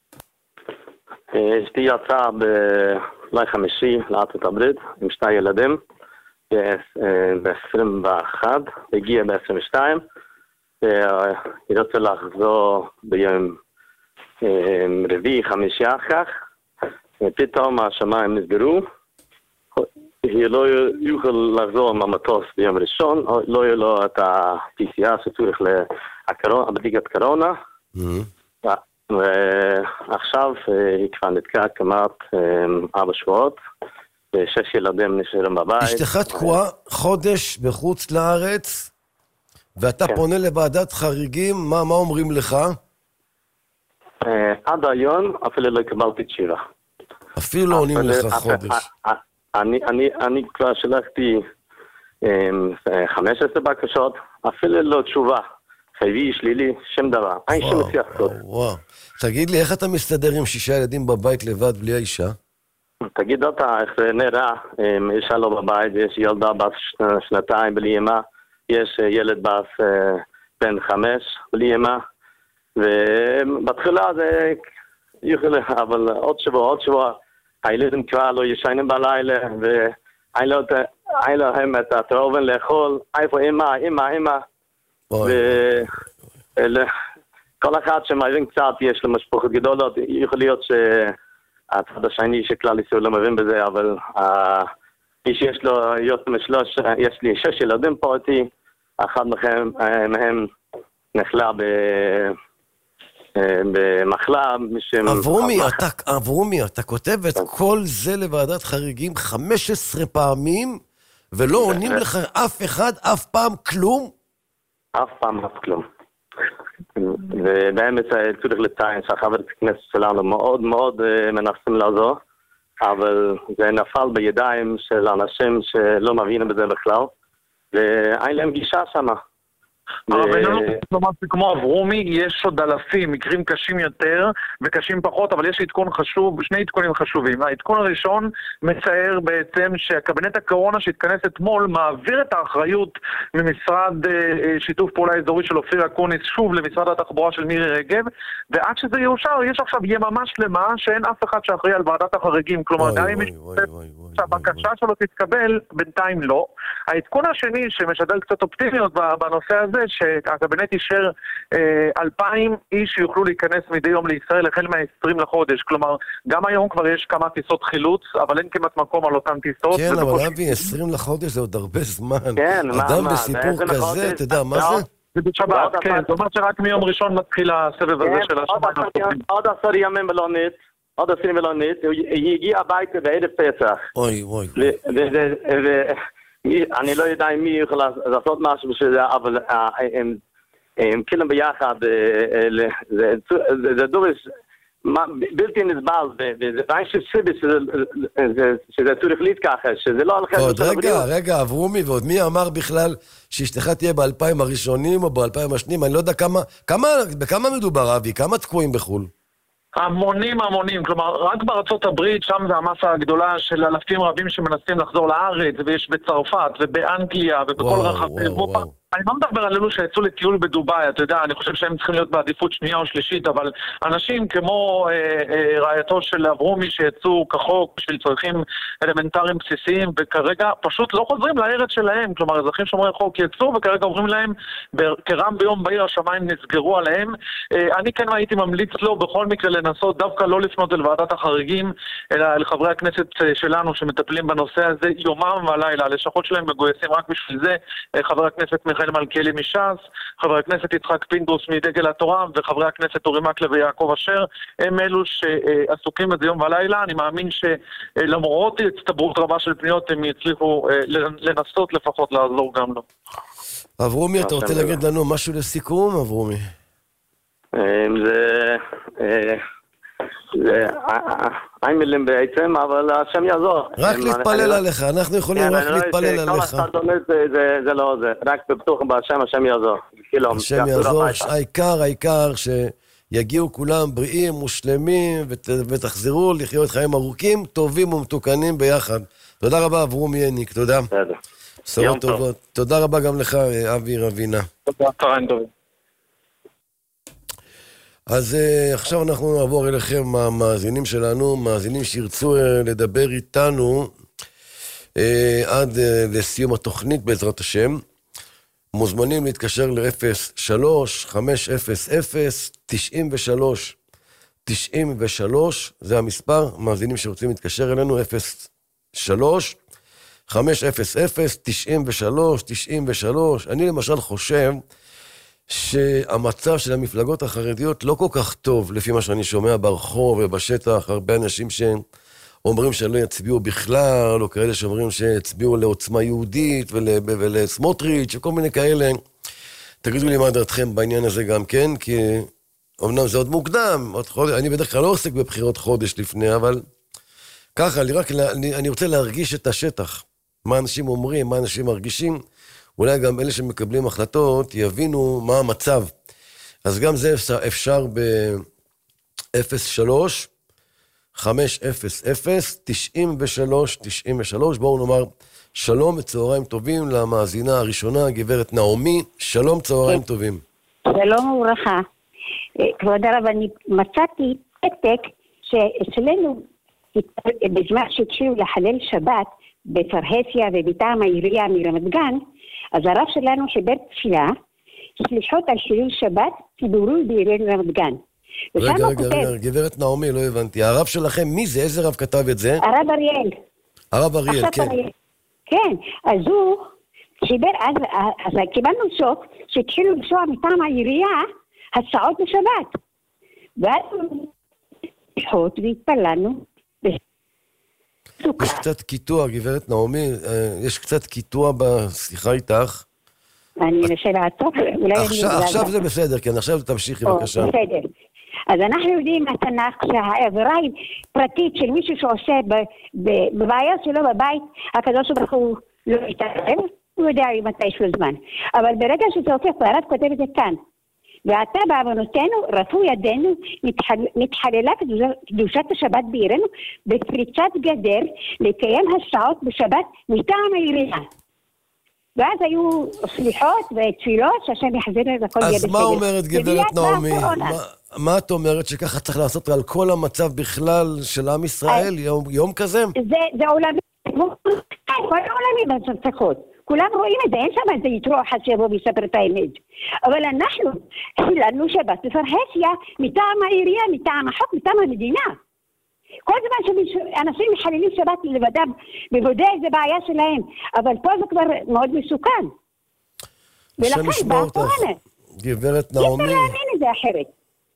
אשתי יצאה ביום חמישי לארצות הברית עם שני ילדים ב-עשרים ואחת, הגיעה ב-עשרים ושתיים, היא רוצה לחזור ביום רביעי חמישי אחר כך, ופתאום השמיים נסגרו, היא לא יוכל לחזור מהמטוס ביום ראשון, לא יהיה לו את ה-פי סי אר שצריך לבדיקת קורונה, ועכשיו היא כבר נתקעה כמעט ארבע שבועות, ושש ילדים נשארים בבית. אשתך תקועה חודש בחוץ לארץ, ואתה פונה לוועדת חריגים, מה אומרים לך? עד היום אפילו לא קיבלתי תשובה. אפילו לא עונים לך חודש. אני, אני, אני כבר שלחתי חמש עשרה בקשות, אפילו לא תשובה. חיובי, שלילי, שם דבר. אין שום מציח קוד. וואו. תגיד לי, איך אתה מסתדר עם שישה ילדים בבית לבד בלי האישה? תגיד אותה, איך זה נראה, אישה לא בבית, יש ילדה בת שנתיים בלי אמא, יש ילד בת בן חמש בלי אמא, ובתחילה זה יכול, אבל עוד שבוע, עוד שבוע, הילדים כבר לא ישנים בלילה, ואין להם את התאובן לאכול, איפה אמא, אמא, אמא, וכל אחד שמבין קצת, יש לו משפחות גדולות, יכול להיות ש... הצד השני שכלל ישראל לא מבין בזה, אבל מי שיש לו יותר משלוש, יש לי שש ילדים פה איתי, אחד מהם, מהם נחלה במחלה. אברומי, אתה, אברומי, אתה כותב את כל זה לוועדת חריגים חמש עשרה פעמים, ולא עונים לך אף אחד, אף פעם כלום? אף פעם, אף כלום. ובאמת צריך לציין שהחברת הכנסת שלנו מאוד מאוד מנסים לעזור, אבל זה נפל בידיים של אנשים שלא מבינים בזה בכלל, ואין להם גישה שמה. אבל לא נאמר כמו אברומי, יש עוד אלפים, מקרים קשים יותר וקשים פחות, אבל יש עדכון חשוב, שני עדכונים חשובים. העדכון הראשון מצער בעצם שהקבינט הקורונה שהתכנס אתמול מעביר את האחריות ממשרד שיתוף פעולה אזורי של אופיר אקוניס שוב למשרד התחבורה של מירי רגב, ועד שזה יאושר יש עכשיו יממה שלמה שאין אף אחד שאחראי על ועדת החריגים, כלומר גם אם שהבקשה שלו תתקבל, בינתיים לא. העדכון השני שמשדל קצת אופטימיות בנושא הזה, שהקבינט אישר אלפיים איש שיוכלו להיכנס מדי יום לישראל החל מה-עשרים לחודש, כלומר גם היום כבר יש כמה טיסות חילוץ, אבל אין כמעט מקום על אותן טיסות. כן, אבל אבי, עשרים לחודש זה עוד הרבה זמן. כן, מה, אדם מה, בסיפור כזה, אתה יודע, מה זה? זה בשבת, כן, זאת אומרת שרק מיום ראשון מתחיל הסבב הזה של השבת. עוד עשר ימים מלונית, עוד עשרים מלונית, היא הגיעה הביתה בערב פסח. אוי, אוי. אני לא יודע אם מי יכול לעשות משהו בשביל זה, אבל הם כולם ביחד, זה דורש בלתי נסבל, וזה פעם שסיבי שזה צריך להתככה, שזה לא על חלק של הבריאות. רגע, רגע, אברומי, ועוד מי אמר בכלל שאשתך תהיה באלפיים הראשונים או באלפיים השניים, אני לא יודע כמה, בכמה מדובר, אבי, כמה תקועים בחול? המונים המונים, כלומר רק בארצות הברית שם זה המסה הגדולה של אלפים רבים שמנסים לחזור לארץ, ויש בצרפת ובאנגליה ובכל רחבי אירופה. אני לא מדבר על אלו שיצאו לטיול בדוביי, אתה יודע, אני חושב שהם צריכים להיות בעדיפות שנייה או שלישית, אבל אנשים כמו אה, אה, רעייתו של אברומי שיצאו כחוק בשביל צרכים אלמנטריים בסיסיים, וכרגע פשוט לא חוזרים לארץ שלהם, כלומר אזרחים שומרי חוק יצאו וכרגע עוברים להם כרם ביום בהיר, השמיים נסגרו עליהם. אה, אני כן הייתי ממליץ לו בכל מקרה לנסות דווקא לא לפנות אל ועדת החריגים, אלא אל חברי הכנסת שלנו שמטפלים בנושא הזה יומם ולילה, הלשכות שלהם מגויסים רק בשביל זה. אה, חבר הכנסת מיכאל מלכיאלי מש"ס, חבר הכנסת יצחק פינדרוס מדגל התורה, וחברי הכנסת אורי מקלב ויעקב אשר, הם אלו שעסוקים בזה יום ולילה. אני מאמין שלמרות הצטברות רבה של פניות, הם יצליחו לנסות לפחות לעזור גם לו. אברומי, אתה רוצה להגיד לנו משהו לסיכום, אברומי? זה... זה אין מילים בעצם, אבל השם יעזור. רק להתפלל עליך, אנחנו יכולים רק להתפלל עליך. זה לא זה, רק בפתוח בשם השם יעזור. השם יעזור, העיקר, העיקר שיגיעו כולם בריאים, מושלמים, ותחזרו לחיות חיים ארוכים, טובים ומתוקנים ביחד. תודה רבה, אברומי יניק, תודה. בשורות טובות. תודה רבה גם לך, אבי רבינה. תודה, צהריים טובים. אז uh, עכשיו אנחנו נעבור אליכם, המאזינים שלנו, מאזינים שירצו uh, לדבר איתנו uh, עד uh, לסיום התוכנית בעזרת השם. מוזמנים להתקשר ל-אפס שלוש חמש אפס אפס תשעים ושלוש תשעים ושלוש, זה המספר, מאזינים שרוצים להתקשר אלינו, אפס שלוש חמש אפס אפס תשעים ושלוש תשעים ושלוש. אני למשל חושב שהמצב של המפלגות החרדיות לא כל כך טוב, לפי מה שאני שומע ברחוב ובשטח, הרבה אנשים שאומרים שלא יצביעו בכלל, או כאלה שאומרים שיצביעו לעוצמה יהודית ול, ולסמוטריץ' וכל מיני כאלה. תגידו לי מה דעתכם בעניין הזה גם כן, כי אמנם זה עוד מוקדם, עוד חודש, אני בדרך כלל לא עוסק בבחירות חודש לפני, אבל ככה, אני, רק, אני, אני רוצה להרגיש את השטח, מה אנשים אומרים, מה אנשים מרגישים, אולי גם אלה שמקבלים החלטות יבינו מה המצב. אז גם זה אפשר ב-אפס שלוש חמש אפס אפס תשעים ושלוש תשעים ושלוש. בואו נאמר שלום וצהריים טובים למאזינה הראשונה, גברת נעמי. שלום, צהריים טובים. שלום וברכה. כבוד הרב, אני מצאתי פתק שאצלנו, בזמן שהתחילו לחלל שבת בפרהסיה ובטעם העירייה מרמת גן, אז הרב שלנו חיבר תפילה, סליחות על חילול שבת ציבורי בעיריית רמת גן. רגע, רגע, רגע, גברת נעמי, לא הבנתי. הרב שלכם, מי זה? איזה רב כתב את זה? הרב אריאל. הרב אריאל, כן. כן, אז הוא חיבר, אז, אז קיבלנו סוף שהתחילו לנסוע מטעם העירייה הצעות בשבת. ואז סליחות והתפללנו. יש קצת קיטוע, גברת נעמי, יש קצת קיטוע בשיחה איתך. אני אנסה לעצור, אולי... עכשיו זה בסדר, כן, עכשיו תמשיכי בבקשה. בסדר. אז אנחנו יודעים מהתנ"ך שהעבירה היא פרטית של מישהו שעושה בבעיה שלו בבית, הקדוש ברוך הוא לא יתערב, הוא יודע מתי יש לו זמן. אבל ברגע שזה הופך, הרב כותב את זה כאן, ועתה בעוונותינו רפו ידינו, נתחללה קדושת השבת בעירנו בפריצת גדר לקיים השעות בשבת מטעם העירייה. ואז היו סליחות ותפילות שהשם יחזיר את הכל יהיה בסדר. אז מה אומרת גברת נעמי? מה את אומרת שככה צריך לעשות על כל המצב בכלל של עם ישראל, יום כזה? זה עולמי, כל העולמים בצפצחות. כולם רואים את זה, אין שם איזה יתרו אחד שיבוא ויספר את האמת. אבל אנחנו חיללנו שבת בפרהסיה מטעם העירייה, מטעם החוק, מטעם המדינה. כל זמן שאנשים מחללים שבת לבדם, בבודה זה בעיה שלהם, אבל פה זה כבר מאוד מסוכן. השם ישמור אותך, גברת נעמי. אי אפשר להאמין את זה אחרת.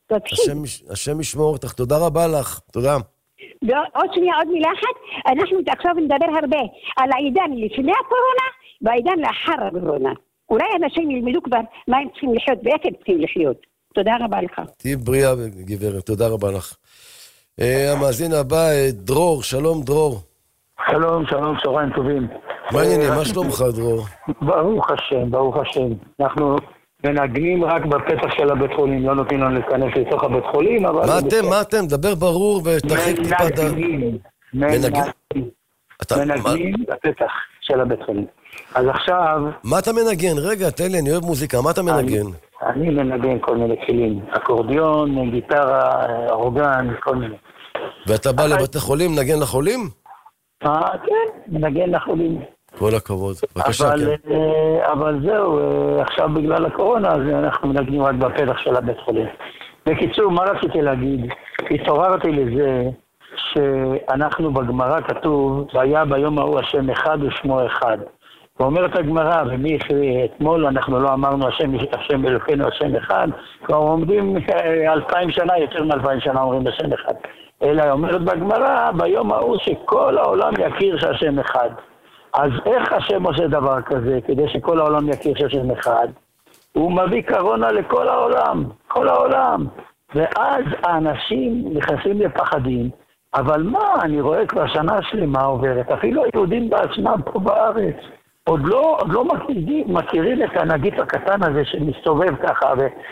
השם ישמור אותך, תודה רבה לך, תודה. עוד שנייה, עוד מילה אחת, אנחנו עכשיו נדבר הרבה על העידן לפני הקורונה והעידן לאחר הקורונה. אולי אנשים ילמדו כבר מה הם צריכים לחיות ואיך הם צריכים לחיות. תודה רבה לך. תהי בריאה גברת, תודה רבה לך. המאזין הבא, דרור, שלום דרור. שלום, שלום, צהריים טובים. מה העניינים, מה שלומך דרור? ברוך השם, ברוך השם. אנחנו מנגנים רק בפתח של הבית חולים, לא נותנים לנו להיכנס לתוך הבית חולים, אבל... מה אתם, מה אתם? דבר ברור ותחק טיפה... מנגנים, מנגנים, מנגנים בפתח של הבית חולים. אז עכשיו... מה אתה מנגן? רגע, תן לי, אני אוהב מוזיקה, מה אתה מנגן? אני מנגן כל מיני כלים, אקורדיון, גיטרה, אורגן, כל מיני. ואתה בא לבתי חולים, נגן לחולים? אה, כן, מנגן לחולים. כל הכבוד, בבקשה, כן. אבל זהו, עכשיו בגלל הקורונה, אז אנחנו מנגנים רק בפתח של הבית חולים. בקיצור, מה רציתי להגיד? התעוררתי לזה שאנחנו בגמרא כתוב, והיה ביום ההוא השם אחד ושמו אחד. ואומרת הגמרא, ומי הכריע, אתמול אנחנו לא אמרנו השם, השם אלוקינו השם אחד, כבר עומדים אלפיים שנה, יותר מאלפיים שנה אומרים השם אחד. אלא אומרת בגמרא, ביום ההוא שכל העולם יכיר שהשם אחד. אז איך השם עושה דבר כזה, כדי שכל העולם יכיר שהשם אחד? הוא מביא קורונה לכל העולם, כל העולם. ואז האנשים נכנסים לפחדים, אבל מה, אני רואה כבר שנה שלמה עוברת, אפילו היהודים בעצמם פה בארץ. עוד לא, עוד לא מכירים, מכירים את הנגיף הקטן הזה שמסתובב ככה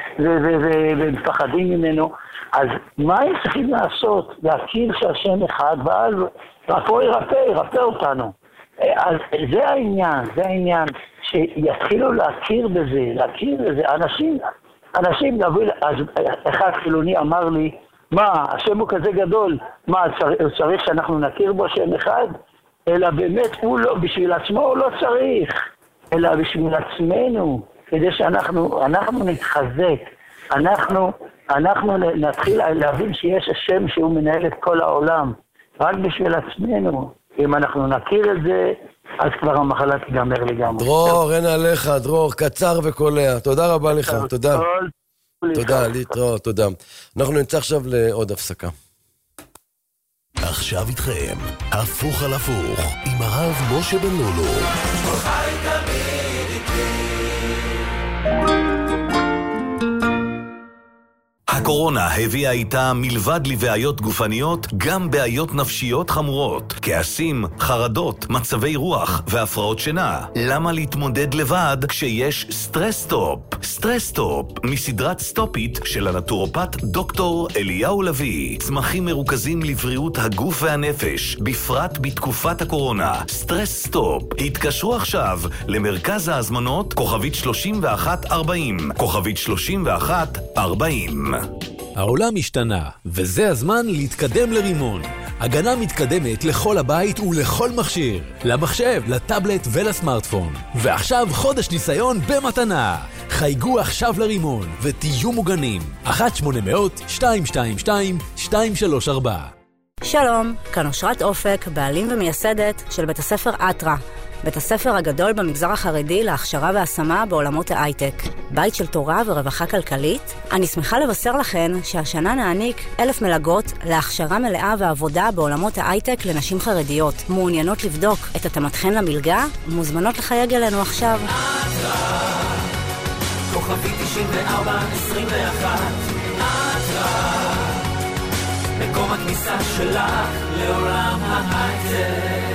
ומפחדים ממנו. אז מה הם צריכים לעשות? להכיר שהשם אחד, ואז רפוא ירפא, ירפא אותנו. אז זה העניין, זה העניין, שיתחילו להכיר בזה, להכיר בזה. אנשים, אנשים, אז אחד חילוני אמר לי, מה, השם הוא כזה גדול, מה, הוא צריך שאנחנו נכיר בו שם אחד? אלא באמת הוא לא, בשביל עצמו הוא לא צריך, אלא בשביל עצמנו, כדי שאנחנו אנחנו נתחזק, אנחנו, אנחנו נתחיל להבין שיש השם שהוא מנהל את כל העולם, רק בשביל עצמנו. אם אנחנו נכיר את זה, אז כבר המחלה תיגמר לגמרי. דרור, אין עליך, דרור, קצר וקולע. תודה רבה לך, תודה. תודה, להתראות, תודה. אנחנו נמצא עכשיו לעוד הפסקה. עכשיו איתכם, הפוך על הפוך, עם הרב משה בן לולו. חי תמיד איתי. הקורונה הביאה איתה מלבד לבעיות גופניות, גם בעיות נפשיות חמורות, כעסים, חרדות, מצבי רוח והפרעות שינה. למה להתמודד לבד כשיש סטרס-סטופ? סטרס-סטופ, מסדרת סטופית של הנטורופט דוקטור אליהו לוי. צמחים מרוכזים לבריאות הגוף והנפש, בפרט בתקופת הקורונה. סטרס-סטופ. התקשרו עכשיו למרכז ההזמנות כוכבית שלושים ואחת ארבעים. כוכבית שלושים ואחת ארבעים. העולם השתנה, וזה הזמן להתקדם לרימון. הגנה מתקדמת לכל הבית ולכל מכשיר. למחשב, לטאבלט ולסמארטפון. ועכשיו חודש ניסיון במתנה. חייגו עכשיו לרימון ותהיו מוגנים. אחת שמונה מאות שתיים שתיים שתיים שתיים שלוש ארבע. שלום, כאן אושרת אופק, בעלים ומייסדת של בית הספר אטרה. בית הספר הגדול במגזר החרדי להכשרה והשמה בעולמות ההייטק. בית של תורה ורווחה כלכלית. אני שמחה לבשר לכן שהשנה נעניק אלף מלגות להכשרה מלאה ועבודה בעולמות ההייטק לנשים חרדיות. מעוניינות לבדוק את התאמתכן למלגה? מוזמנות לחייג אלינו עכשיו. כוכבי תשעים וארבע עשרים ואחת אטרה, מקום הכניסה שלך לעולם ההייטק.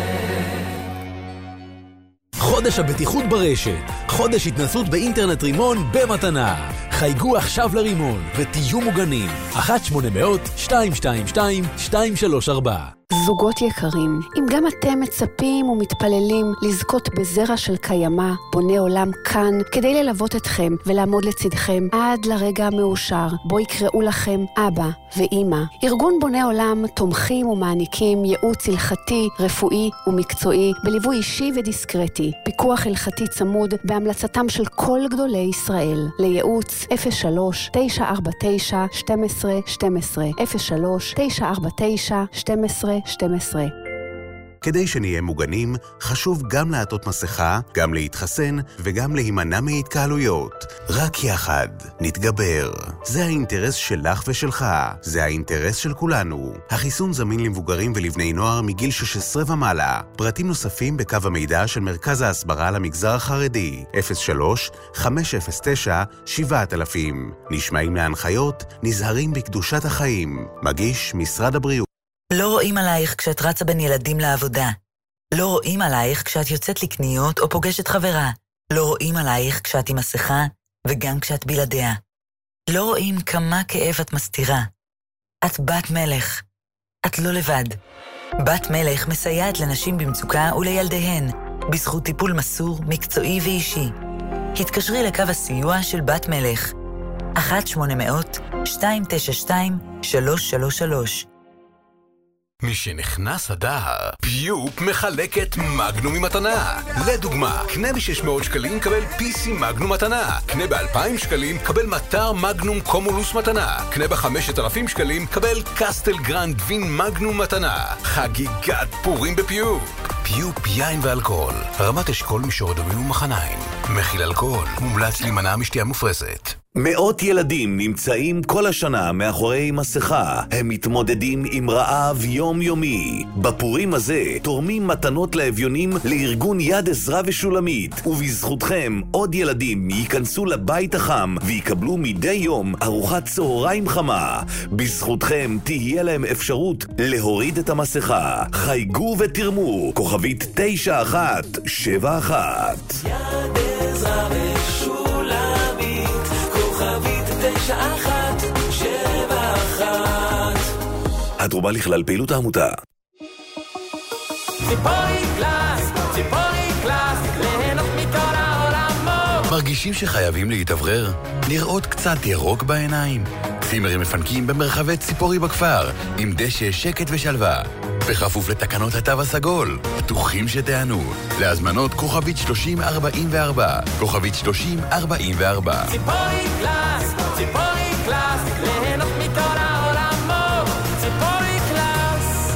חודש הבטיחות ברשת, חודש התנסות באינטרנט רימון במתנה. חייגו עכשיו לרימון ותהיו מוגנים. אחת שמונה מאות שתיים שתיים שתיים שתיים שלוש ארבע. זוגות יקרים, אם גם אתם מצפים ומתפללים לזכות בזרע של קיימה, בונה עולם כאן כדי ללוות אתכם ולעמוד לצדכם עד לרגע המאושר, בו יקראו לכם אבא ואמא. ארגון בונה עולם תומכים ומעניקים ייעוץ הלכתי, רפואי ומקצועי, בליווי אישי ודיסקרטי, פיקוח הלכתי צמוד בהמלצתם של כל גדולי ישראל. לייעוץ אפס שלוש תשע ארבע תשע שתים עשרה שתים עשרה אפס שלוש תשע ארבע תשע שתים עשרה שתים עשרה. כדי שנהיה מוגנים, חשוב גם לעטות מסכה, גם להתחסן וגם להימנע מהתקהלויות. רק יחד נתגבר. זה האינטרס שלך ושלך. זה האינטרס של כולנו. החיסון זמין למבוגרים ולבני נוער מגיל שש עשרה ומעלה. פרטים נוספים בקו המידע של מרכז ההסברה למגזר החרדי. אפס שלוש חמש אפס תשע שבעת אלפים. נשמעים להנחיות, נזהרים בקדושת החיים. מגיש משרד הבריאות. לא רואים עלייך כשאת רצה בין ילדים לעבודה. לא רואים עלייך כשאת יוצאת לקניות או פוגשת חברה. לא רואים עלייך כשאת עם מסכה וגם כשאת בלעדיה. לא רואים כמה כאב את מסתירה. את בת מלך. את לא לבד. בת מלך מסייעת לנשים במצוקה ולילדיהן, בזכות טיפול מסור, מקצועי ואישי. התקשרי לקו הסיוע של בת מלך. אחת שמונה מאות שתיים תשע שתיים שלוש שלוש שלוש. משנכנס הדהר, פיופ מחלקת מגנום ממתנה. לדוגמה, קנה ב-שש מאות שקלים קבל פי סי מגנום מתנה. קנה ב-אלפיים שקלים קבל מטר מגנום קומולוס מתנה. קנה ב-חמשת אלפים שקלים קבל קסטל גרנד וין מגנום מתנה. חגיגת פורים בפיופ. פיופ יין ואלכוהול. רמת אשכול מישור אדומים ומחניים. מכיל אלכוהול. מומלץ להימנע משתייה מופרזת. מאות ילדים נמצאים כל השנה מאחורי מסכה. הם מתמודדים עם רעב יומיומי. בפורים הזה תורמים מתנות לאביונים לארגון יד עזרא ושולמית, ובזכותכם עוד ילדים ייכנסו לבית החם ויקבלו מדי יום ארוחת צהריים חמה. בזכותכם תהיה להם אפשרות להוריד את המסכה. חייגו ותרמו כוכבית תשע אחת שבע אחת. יד עזרא ושולמית, כוכבית תשע אחת שבע אחת. התרומה לכלל פעילות העמותה. ציפורי קלאס, ציפורי קלאס, ליהנות מכל העולמות. מרגישים שחייבים להתאוורר? לראות קצת ירוק בעיניים? צימרים מפנקים במרחבי ציפורי בכפר, עם דשא, שקט ושלווה. בכפוף לתקנות התו הסגול, בטוחים שתענו. להזמנות כוכבית שלושים ארבעים וארבע, כוכבית שלושים ארבעים וארבע. ציפורי קלאס, ציפורי קלאס, ליהנות מכל העולמות. ציפורי קלאס.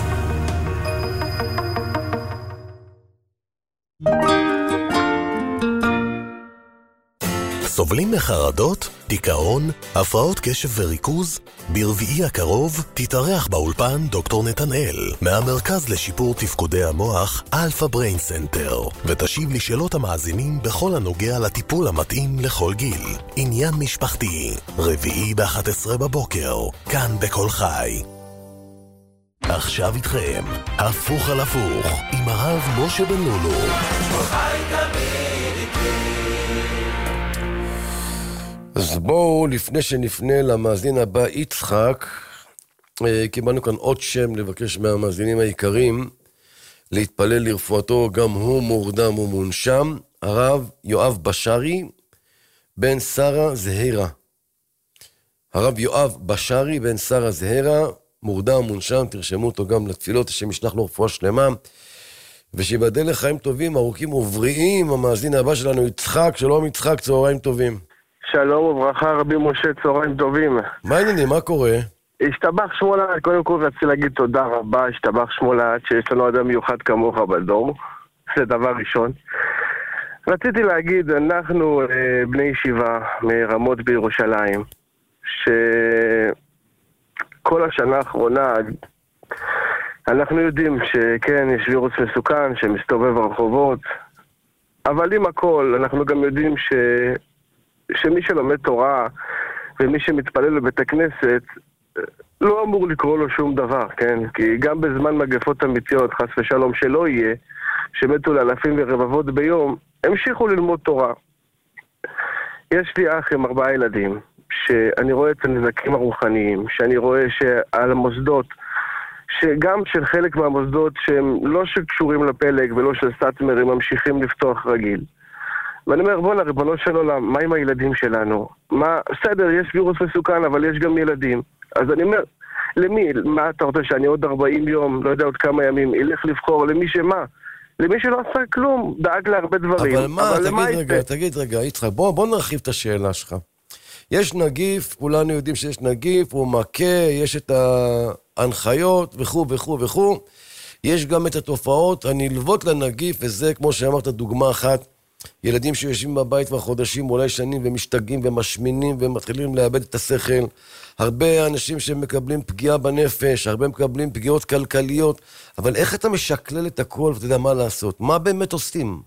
סובלים מחרדות, דיכאון, הפרעות קשב וריכוז? ברביעי הקרוב תתארח באולפן דוקטור נתנאל מהמרכז לשיפור תפקודי המוח אלפא בריין סנטר, ותשיב לשאלות המאזינים בכל הנוגע לטיפול המתאים לכל גיל. עניין משפחתי, רביעי ב-אחת עשרה בבוקר, כאן בכל חי. עכשיו איתכם, הפוך על הפוך, עם הרב משה בן לולו. אז בואו, לפני שנפנה למאזין הבא, יצחק, קיבלנו כאן עוד שם לבקש מהמאזינים העיקריים להתפלל לרפואתו, גם הוא מורדם ומונשם, הרב יואב בשרי, בן שרה זהירה. הרב יואב בשרי, בן שרה זהירה, מורדם ומונשם, תרשמו אותו גם לתפילות, שמשלח לו רפואה שלמה, ושיבדל לחיים טובים, ארוכים ובריאים. המאזין הבא שלנו יצחק, שלום יצחק, צהריים טובים. שלום וברכה רבי משה, צהריים טובים. מה העניינים, מה קורה? השתבח שמולת, קודם כל רציתי להגיד תודה רבה, השתבח שמולת, שיש לנו אדם מיוחד כמוך בדור, זה דבר ראשון. רציתי להגיד, אנחנו בני ישיבה מרמות בירושלים, שכל השנה האחרונה אנחנו יודעים שכן, יש וירוס מסוכן שמסתובב ברחובות, אבל עם הכל אנחנו גם יודעים ש... שמי שלומד תורה ומי שמתפלל בבית הכנסת לא אמור לקרוא לו שום דבר, כן? כי גם בזמן מגפות אמיתיות, חס ושלום שלא יהיה, שמתו לאלפים ורבבות ביום, המשיכו ללמוד תורה. יש לי אח עם ארבעה ילדים, שאני רואה את הנזקים הרוחניים, שאני רואה שעל המוסדות, שגם של חלק מהמוסדות שהם לא שקשורים לפלג ולא של סטמרים, ממשיכים לפתוח רגיל. ואני אומר, בוא לריבונו של עולם, מה עם הילדים שלנו? מה, בסדר, יש וירוס מסוכן, אבל יש גם ילדים. אז אני אומר, למי, מה אתה רוצה שאני עוד ארבעים יום, לא יודע עוד כמה ימים, ילך לבחור, למי שמה? למי שלא עשה כלום, דאג להרבה דברים. אבל מה, אבל תגיד למה רגע, יצא? תגיד רגע, יצחק, בוא, בוא נרחיב את השאלה שלך. יש נגיף, כולנו יודעים שיש נגיף, הוא מכה, יש את ההנחיות וכו' וכו' וכו'. יש גם את התופעות הנלוות לנגיף, וזה, כמו שאמרת, דוגמה אחת, ילדים שיושבים בבית כבר חודשים, אולי שנים, ומשתגעים ומשמינים ומתחילים לאבד את השכל. הרבה אנשים שמקבלים פגיעה בנפש, הרבה מקבלים פגיעות כלכליות, אבל איך אתה משקלל את הכל ואתה יודע מה לעשות? מה באמת עושים?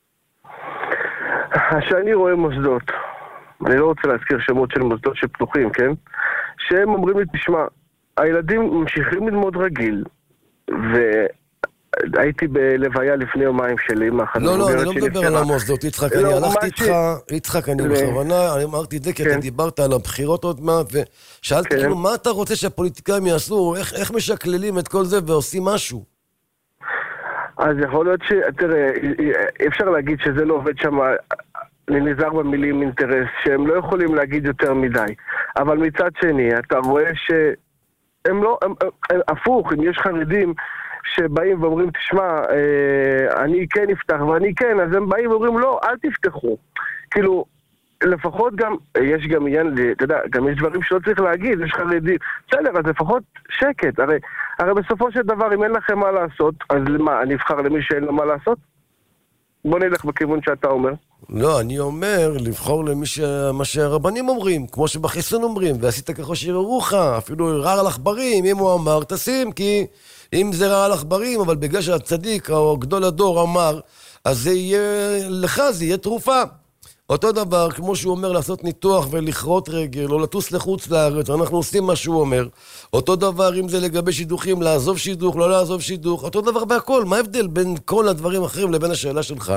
שאני רואה מוסדות, אני לא רוצה להזכיר שמות של מוסדות שפתוחים, כן? שהם אומרים לי, תשמע, הילדים ממשיכים ללמוד רגיל, ו... הייתי בלוויה לפני יומיים שלי, לא, לא, אני לא מדבר על המוסדות, יצחק, אני הלכתי איתך, יצחק, אני בכוונה, אני אמרתי את זה, כי אתה דיברת על הבחירות עוד מעט, ושאלתי כאילו, מה אתה רוצה שהפוליטיקאים יעשו, איך משקללים את כל זה ועושים משהו? אז יכול להיות ש... תראה, אפשר להגיד שזה לא עובד שם, אני נזהר במילים אינטרס, שהם לא יכולים להגיד יותר מדי, אבל מצד שני, אתה רואה שהם לא, הפוך, אם יש חרדים, שבאים ואומרים, תשמע, אה, אני כן אפתח ואני כן, אז הם באים ואומרים, לא, אל תפתחו. כאילו, לפחות גם, יש גם עניין, אתה יודע, גם יש דברים שלא צריך להגיד, יש חרדים. בסדר, אז לפחות שקט. הרי, הרי בסופו של דבר, אם אין לכם מה לעשות, אז למה, אני אבחר למי שאין לו מה לעשות? בוא נלך בכיוון שאתה אומר. לא, אני אומר, לבחור למי ש... מה שהרבנים אומרים, כמו שבחיסון אומרים, ועשית ככה שיראוך, אפילו רע על עכברים, אם הוא אמר, תשים, כי... אם זה רע על עכברים, אבל בגלל שהצדיק או גדול הדור אמר, אז זה יהיה לך, זה יהיה תרופה. אותו דבר, כמו שהוא אומר, לעשות ניתוח ולכרות רגל, או לטוס לחוץ לארץ, אנחנו עושים מה שהוא אומר. אותו דבר, אם זה לגבי שידוכים, לעזוב שידוך, לא לעזוב שידוך, אותו דבר בהכל. מה ההבדל בין כל הדברים האחרים לבין השאלה שלך?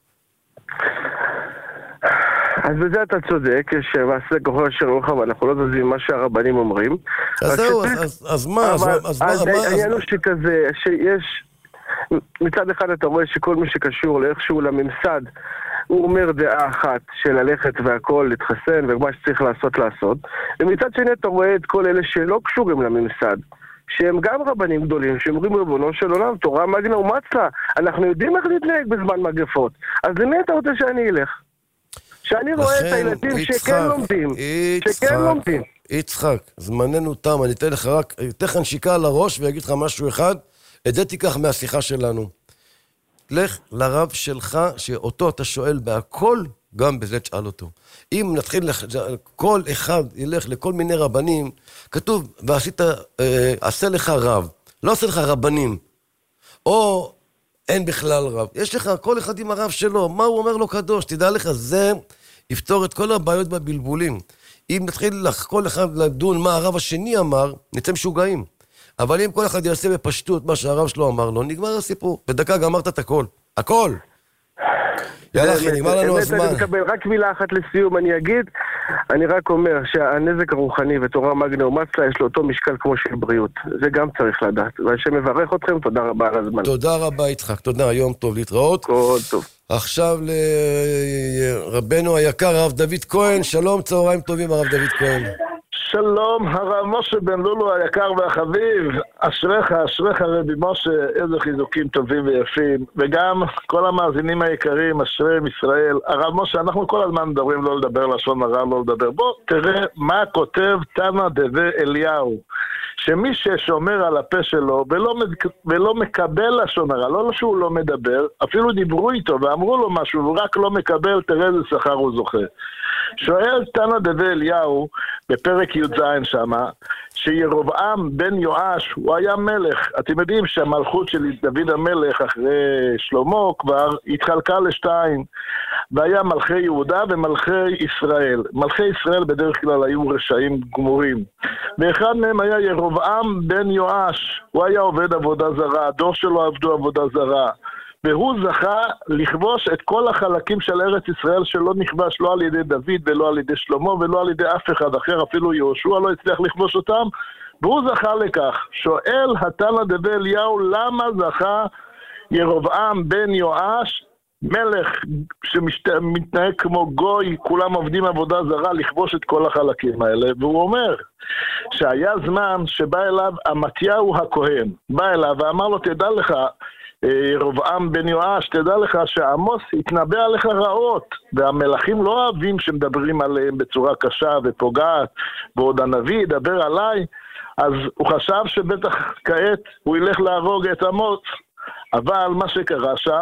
אז בזה אתה צודק, יש מעשה כוחו של רוחם, אנחנו לא זזים מה שהרבנים אומרים. אז זהו, אז מה? אז העניין הוא שכזה, שיש, מצד אחד אתה רואה שכל מי שקשור לאיכשהו לממסד, הוא אומר דעה אחת של ללכת והכל, להתחסן, ומה שצריך לעשות לעשות. ומצד שני אתה רואה את כל אלה שלא קשורים לממסד, שהם גם רבנים גדולים, שאומרים ריבונו של עולם, תורה מגנה ומצלה, אנחנו יודעים איך להתנהג בזמן מגפות. אז למי אתה רוצה שאני אלך? שאני רואה את הילדים שכן לומדים, שכן לומדים. יצחק, זמננו תם, אני אתן לך רק, אתן לך נשיקה על הראש ויגיד לך משהו אחד, את זה תיקח מהשיחה שלנו. לך לרב שלך, שאותו אתה שואל בהכל, גם בזה תשאל אותו. אם נתחיל, כל אחד ילך לכל מיני רבנים, כתוב, ועשית, עשה לך רב, לא עשה לך רבנים, או אין בכלל רב. יש לך כל אחד עם הרב שלו, מה הוא אומר לו קדוש, תדע לך, זה יפתור את כל הבעיות בבלבולים. אם נתחיל לך כל אחד לדון מה הרב השני אמר, נצא משוגעים. אבל אם כל אחד יעשה בפשטות מה שהרב שלו אמר לו, נגמר הסיפור. בדקה גמרת את הכל. הכל. יאללה אחי, נגמר לנו הזמן. רק מילה אחת לסיום אני אגיד, אני רק אומר שהנזק הרוחני ותורה מגנה ומצלע יש לו אותו משקל כמו של בריאות. זה גם צריך לדעת. והשם מברך אתכם, תודה רבה על הזמן. תודה רבה יצחק, תודה, יום טוב, להתראות. כל טוב. עכשיו לרבנו היקר, הרב דוד כהן, שלום, צהריים טובים, הרב דוד כהן. שלום, הרב משה בן לולו היקר והחביב, אשריך, אשריך רבי משה, איזה חיזוקים טובים ויפים, וגם כל המאזינים היקרים, אשריהם ישראל. הרב משה, אנחנו כל הזמן מדברים לא לדבר לשון הרע, לא לדבר. בוא, תראה מה כותב תנא דבי אליהו, שמי ששומר על הפה שלו ולא, ולא מקבל לשון הרע, לא שהוא לא מדבר, אפילו דיברו איתו ואמרו לו משהו, הוא רק לא מקבל, תראה איזה שכר הוא זוכה. שואל תנא דבי אליהו בפרק י"ז שמה, שירבעם בן יואש הוא היה מלך. אתם יודעים שהמלכות של דוד המלך אחרי שלמה כבר התחלקה לשתיים, והיה מלכי יהודה ומלכי ישראל. מלכי ישראל בדרך כלל היו רשעים גמורים, ואחד מהם היה ירבעם בן יואש. הוא היה עובד עבודה זרה, הדור שלו עבדו עבודה זרה, והוא זכה לכבוש את כל החלקים של ארץ ישראל שלא נכבש לא על ידי דוד ולא על ידי שלמה ולא על ידי אף אחד אחר, אפילו יהושע לא הצליח לכבוש אותם, והוא זכה לכך. שואל התנא דבי אליהו, למה זכה ירבעם בן יואש, מלך שמתנהג כמו גוי, כולם עובדים עבודה זרה, לכבוש את כל החלקים האלה? והוא אומר שהיה זמן שבא אליו מתתיהו הכהן, בא אליו ואמר לו, תדע לך ירבעם בן יואש, תדע לך שעמוס התנבא עליך רעות, והמלכים לא אוהבים שמדברים עליהם בצורה קשה ופוגעת, ועוד הנביא ידבר עליי. אז הוא חשב שבטח כעת הוא ילך להרוג את עמוס, אבל מה שקרה שם,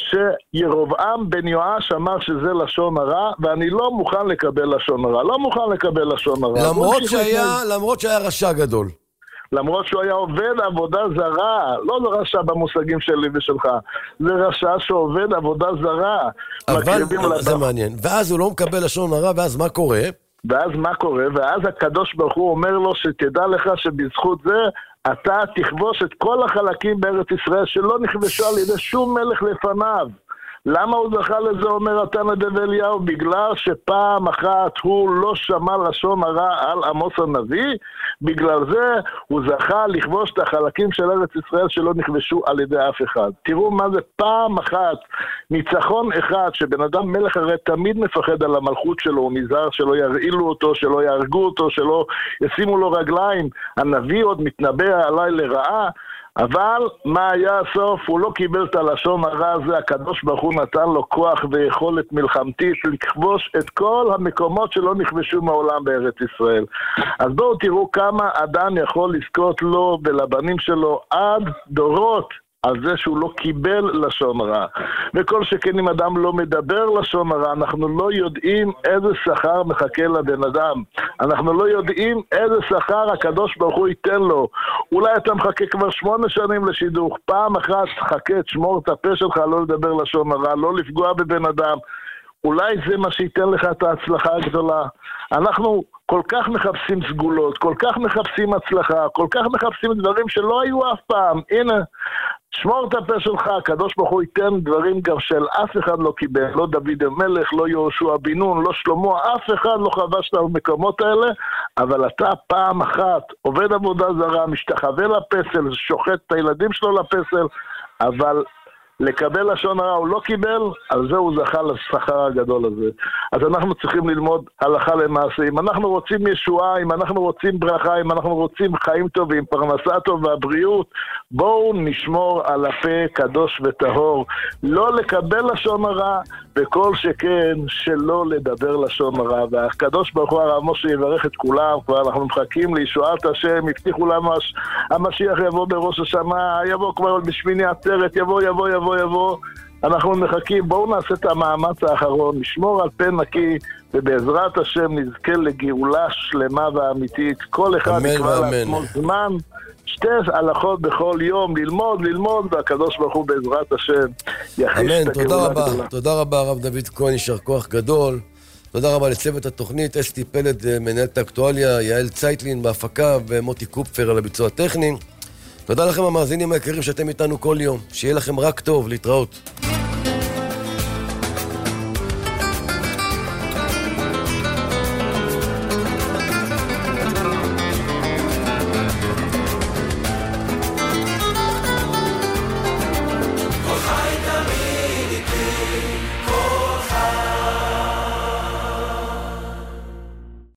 שירבעם בן יואש אמר שזה לשון הרע, ואני לא מוכן לקבל לשון הרע, לא מוכן לקבל לשון הרע. למרות שהיה, למרות שהיה רשע גדול. למרות שהוא היה עובד עבודה זרה, לא זה רשע במושגים שלי ושלך, זה רשע שעובד עבודה זרה. אבל זה מעניין. ואז הוא לא מקבל לשון הרע, ואז מה קורה? ואז מה קורה? ואז הקדוש ברוך הוא אומר לו שתדע לך שבזכות זה אתה תכבוש את כל החלקים בארץ ישראל שלא נכבשו על ידי שום מלך לפניו. למה הוא זכה לזה, אומר התנא דבי אליהו? בגלל שפעם אחת הוא לא שמע לשון הרע על עמוס הנביא, בגלל זה הוא זכה לכבוש את החלקים של ארץ ישראל שלא נכבשו על ידי אף אחד. תראו מה זה פעם אחת, ניצחון אחד, שבן אדם מלך הרי תמיד מפחד על המלכות שלו, הוא נזהר שלא ירעילו אותו, שלא יהרגו אותו, שלא ישימו לו רגליים. הנביא עוד מתנבא עליי לרעה, אבל מה היה הסוף? הוא לא קיבל את הלשון הרע הזה, הקדוש ברוך הוא נתן לו כוח ויכולת מלחמתית לכבוש את כל המקומות שלא נכבשו מעולם בארץ ישראל. אז בואו תראו כמה אדם יכול לזכות לו ולבנים שלו עד דורות על זה שהוא לא קיבל לשון רע. וכל שכן אם אדם לא מדבר לשון רע, אנחנו לא יודעים איזה שכר מחכה לבן אדם. אנחנו לא יודעים איזה שכר הקדוש ברוך הוא ייתן לו. אולי אתה מחכה כבר שמונה שנים לשידוך, פעם אחת חכה, תשמור את הפה שלך, לא לדבר לשון רע, לא לפגוע בבן אדם. אולי זה מה שייתן לך את ההצלחה הגדולה. אנחנו כל כך מחפשים סגולות, כל כך מחפשים הצלחה, כל כך מחפשים דברים שלא היו אף פעם. הנה, שמור את הפה שלך, הקדוש ברוך הוא ייתן דברים גם של אף אחד לא קיבל, לא דוד המלך, לא יהושע בן נון, לא שלמה, אף אחד לא חבש את המקומות האלה, אבל אתה פעם אחת עובד עבודה זרה, משתחווה לפסל, שוחט את הילדים שלו לפסל, אבל לקבל לשון הרע הוא לא קיבל, על זה הוא זכה לשכר הגדול הזה. אז אנחנו צריכים ללמוד הלכה למעשה. אם אנחנו רוצים ישועה, אם אנחנו רוצים ברכה, אם אנחנו רוצים חיים טובים, פרנסה טובה, בריאות, בואו נשמור על הפה קדוש וטהור. לא לקבל לשון הרע, וכל שכן שלא לדבר לשון הרע. והקדוש ברוך הוא הרב משה יברך את כולם, כבר אנחנו מחכים לישועת השם, הבטיחו לנו המשיח יבוא בראש השנה, יבוא כבר בשמיני עצרת, יבוא, יבוא, יבוא, יבוא. אנחנו מחכים, בואו נעשה את המאמץ האחרון, נשמור על פה נקי, ובעזרת השם נזכה לגאולה שלמה ואמיתית. כל אחד יקרא לעצמו זמן, שתי הלכות בכל יום, ללמוד, ללמוד, והקדוש ברוך הוא בעזרת השם יכניס את הגאולה הגדולה. תודה רבה הרב דוד כהן, יישר כוח גדול. תודה רבה לצוות התוכנית, אסתי פלד מנהלת האקטואליה, יעל צייטלין בהפקה ומוטי קופפר על הביצוע הטכני. תודה לכם המאזינים היקרים שאתם איתנו כל יום, שיהיה לכם רק טוב, להתראות.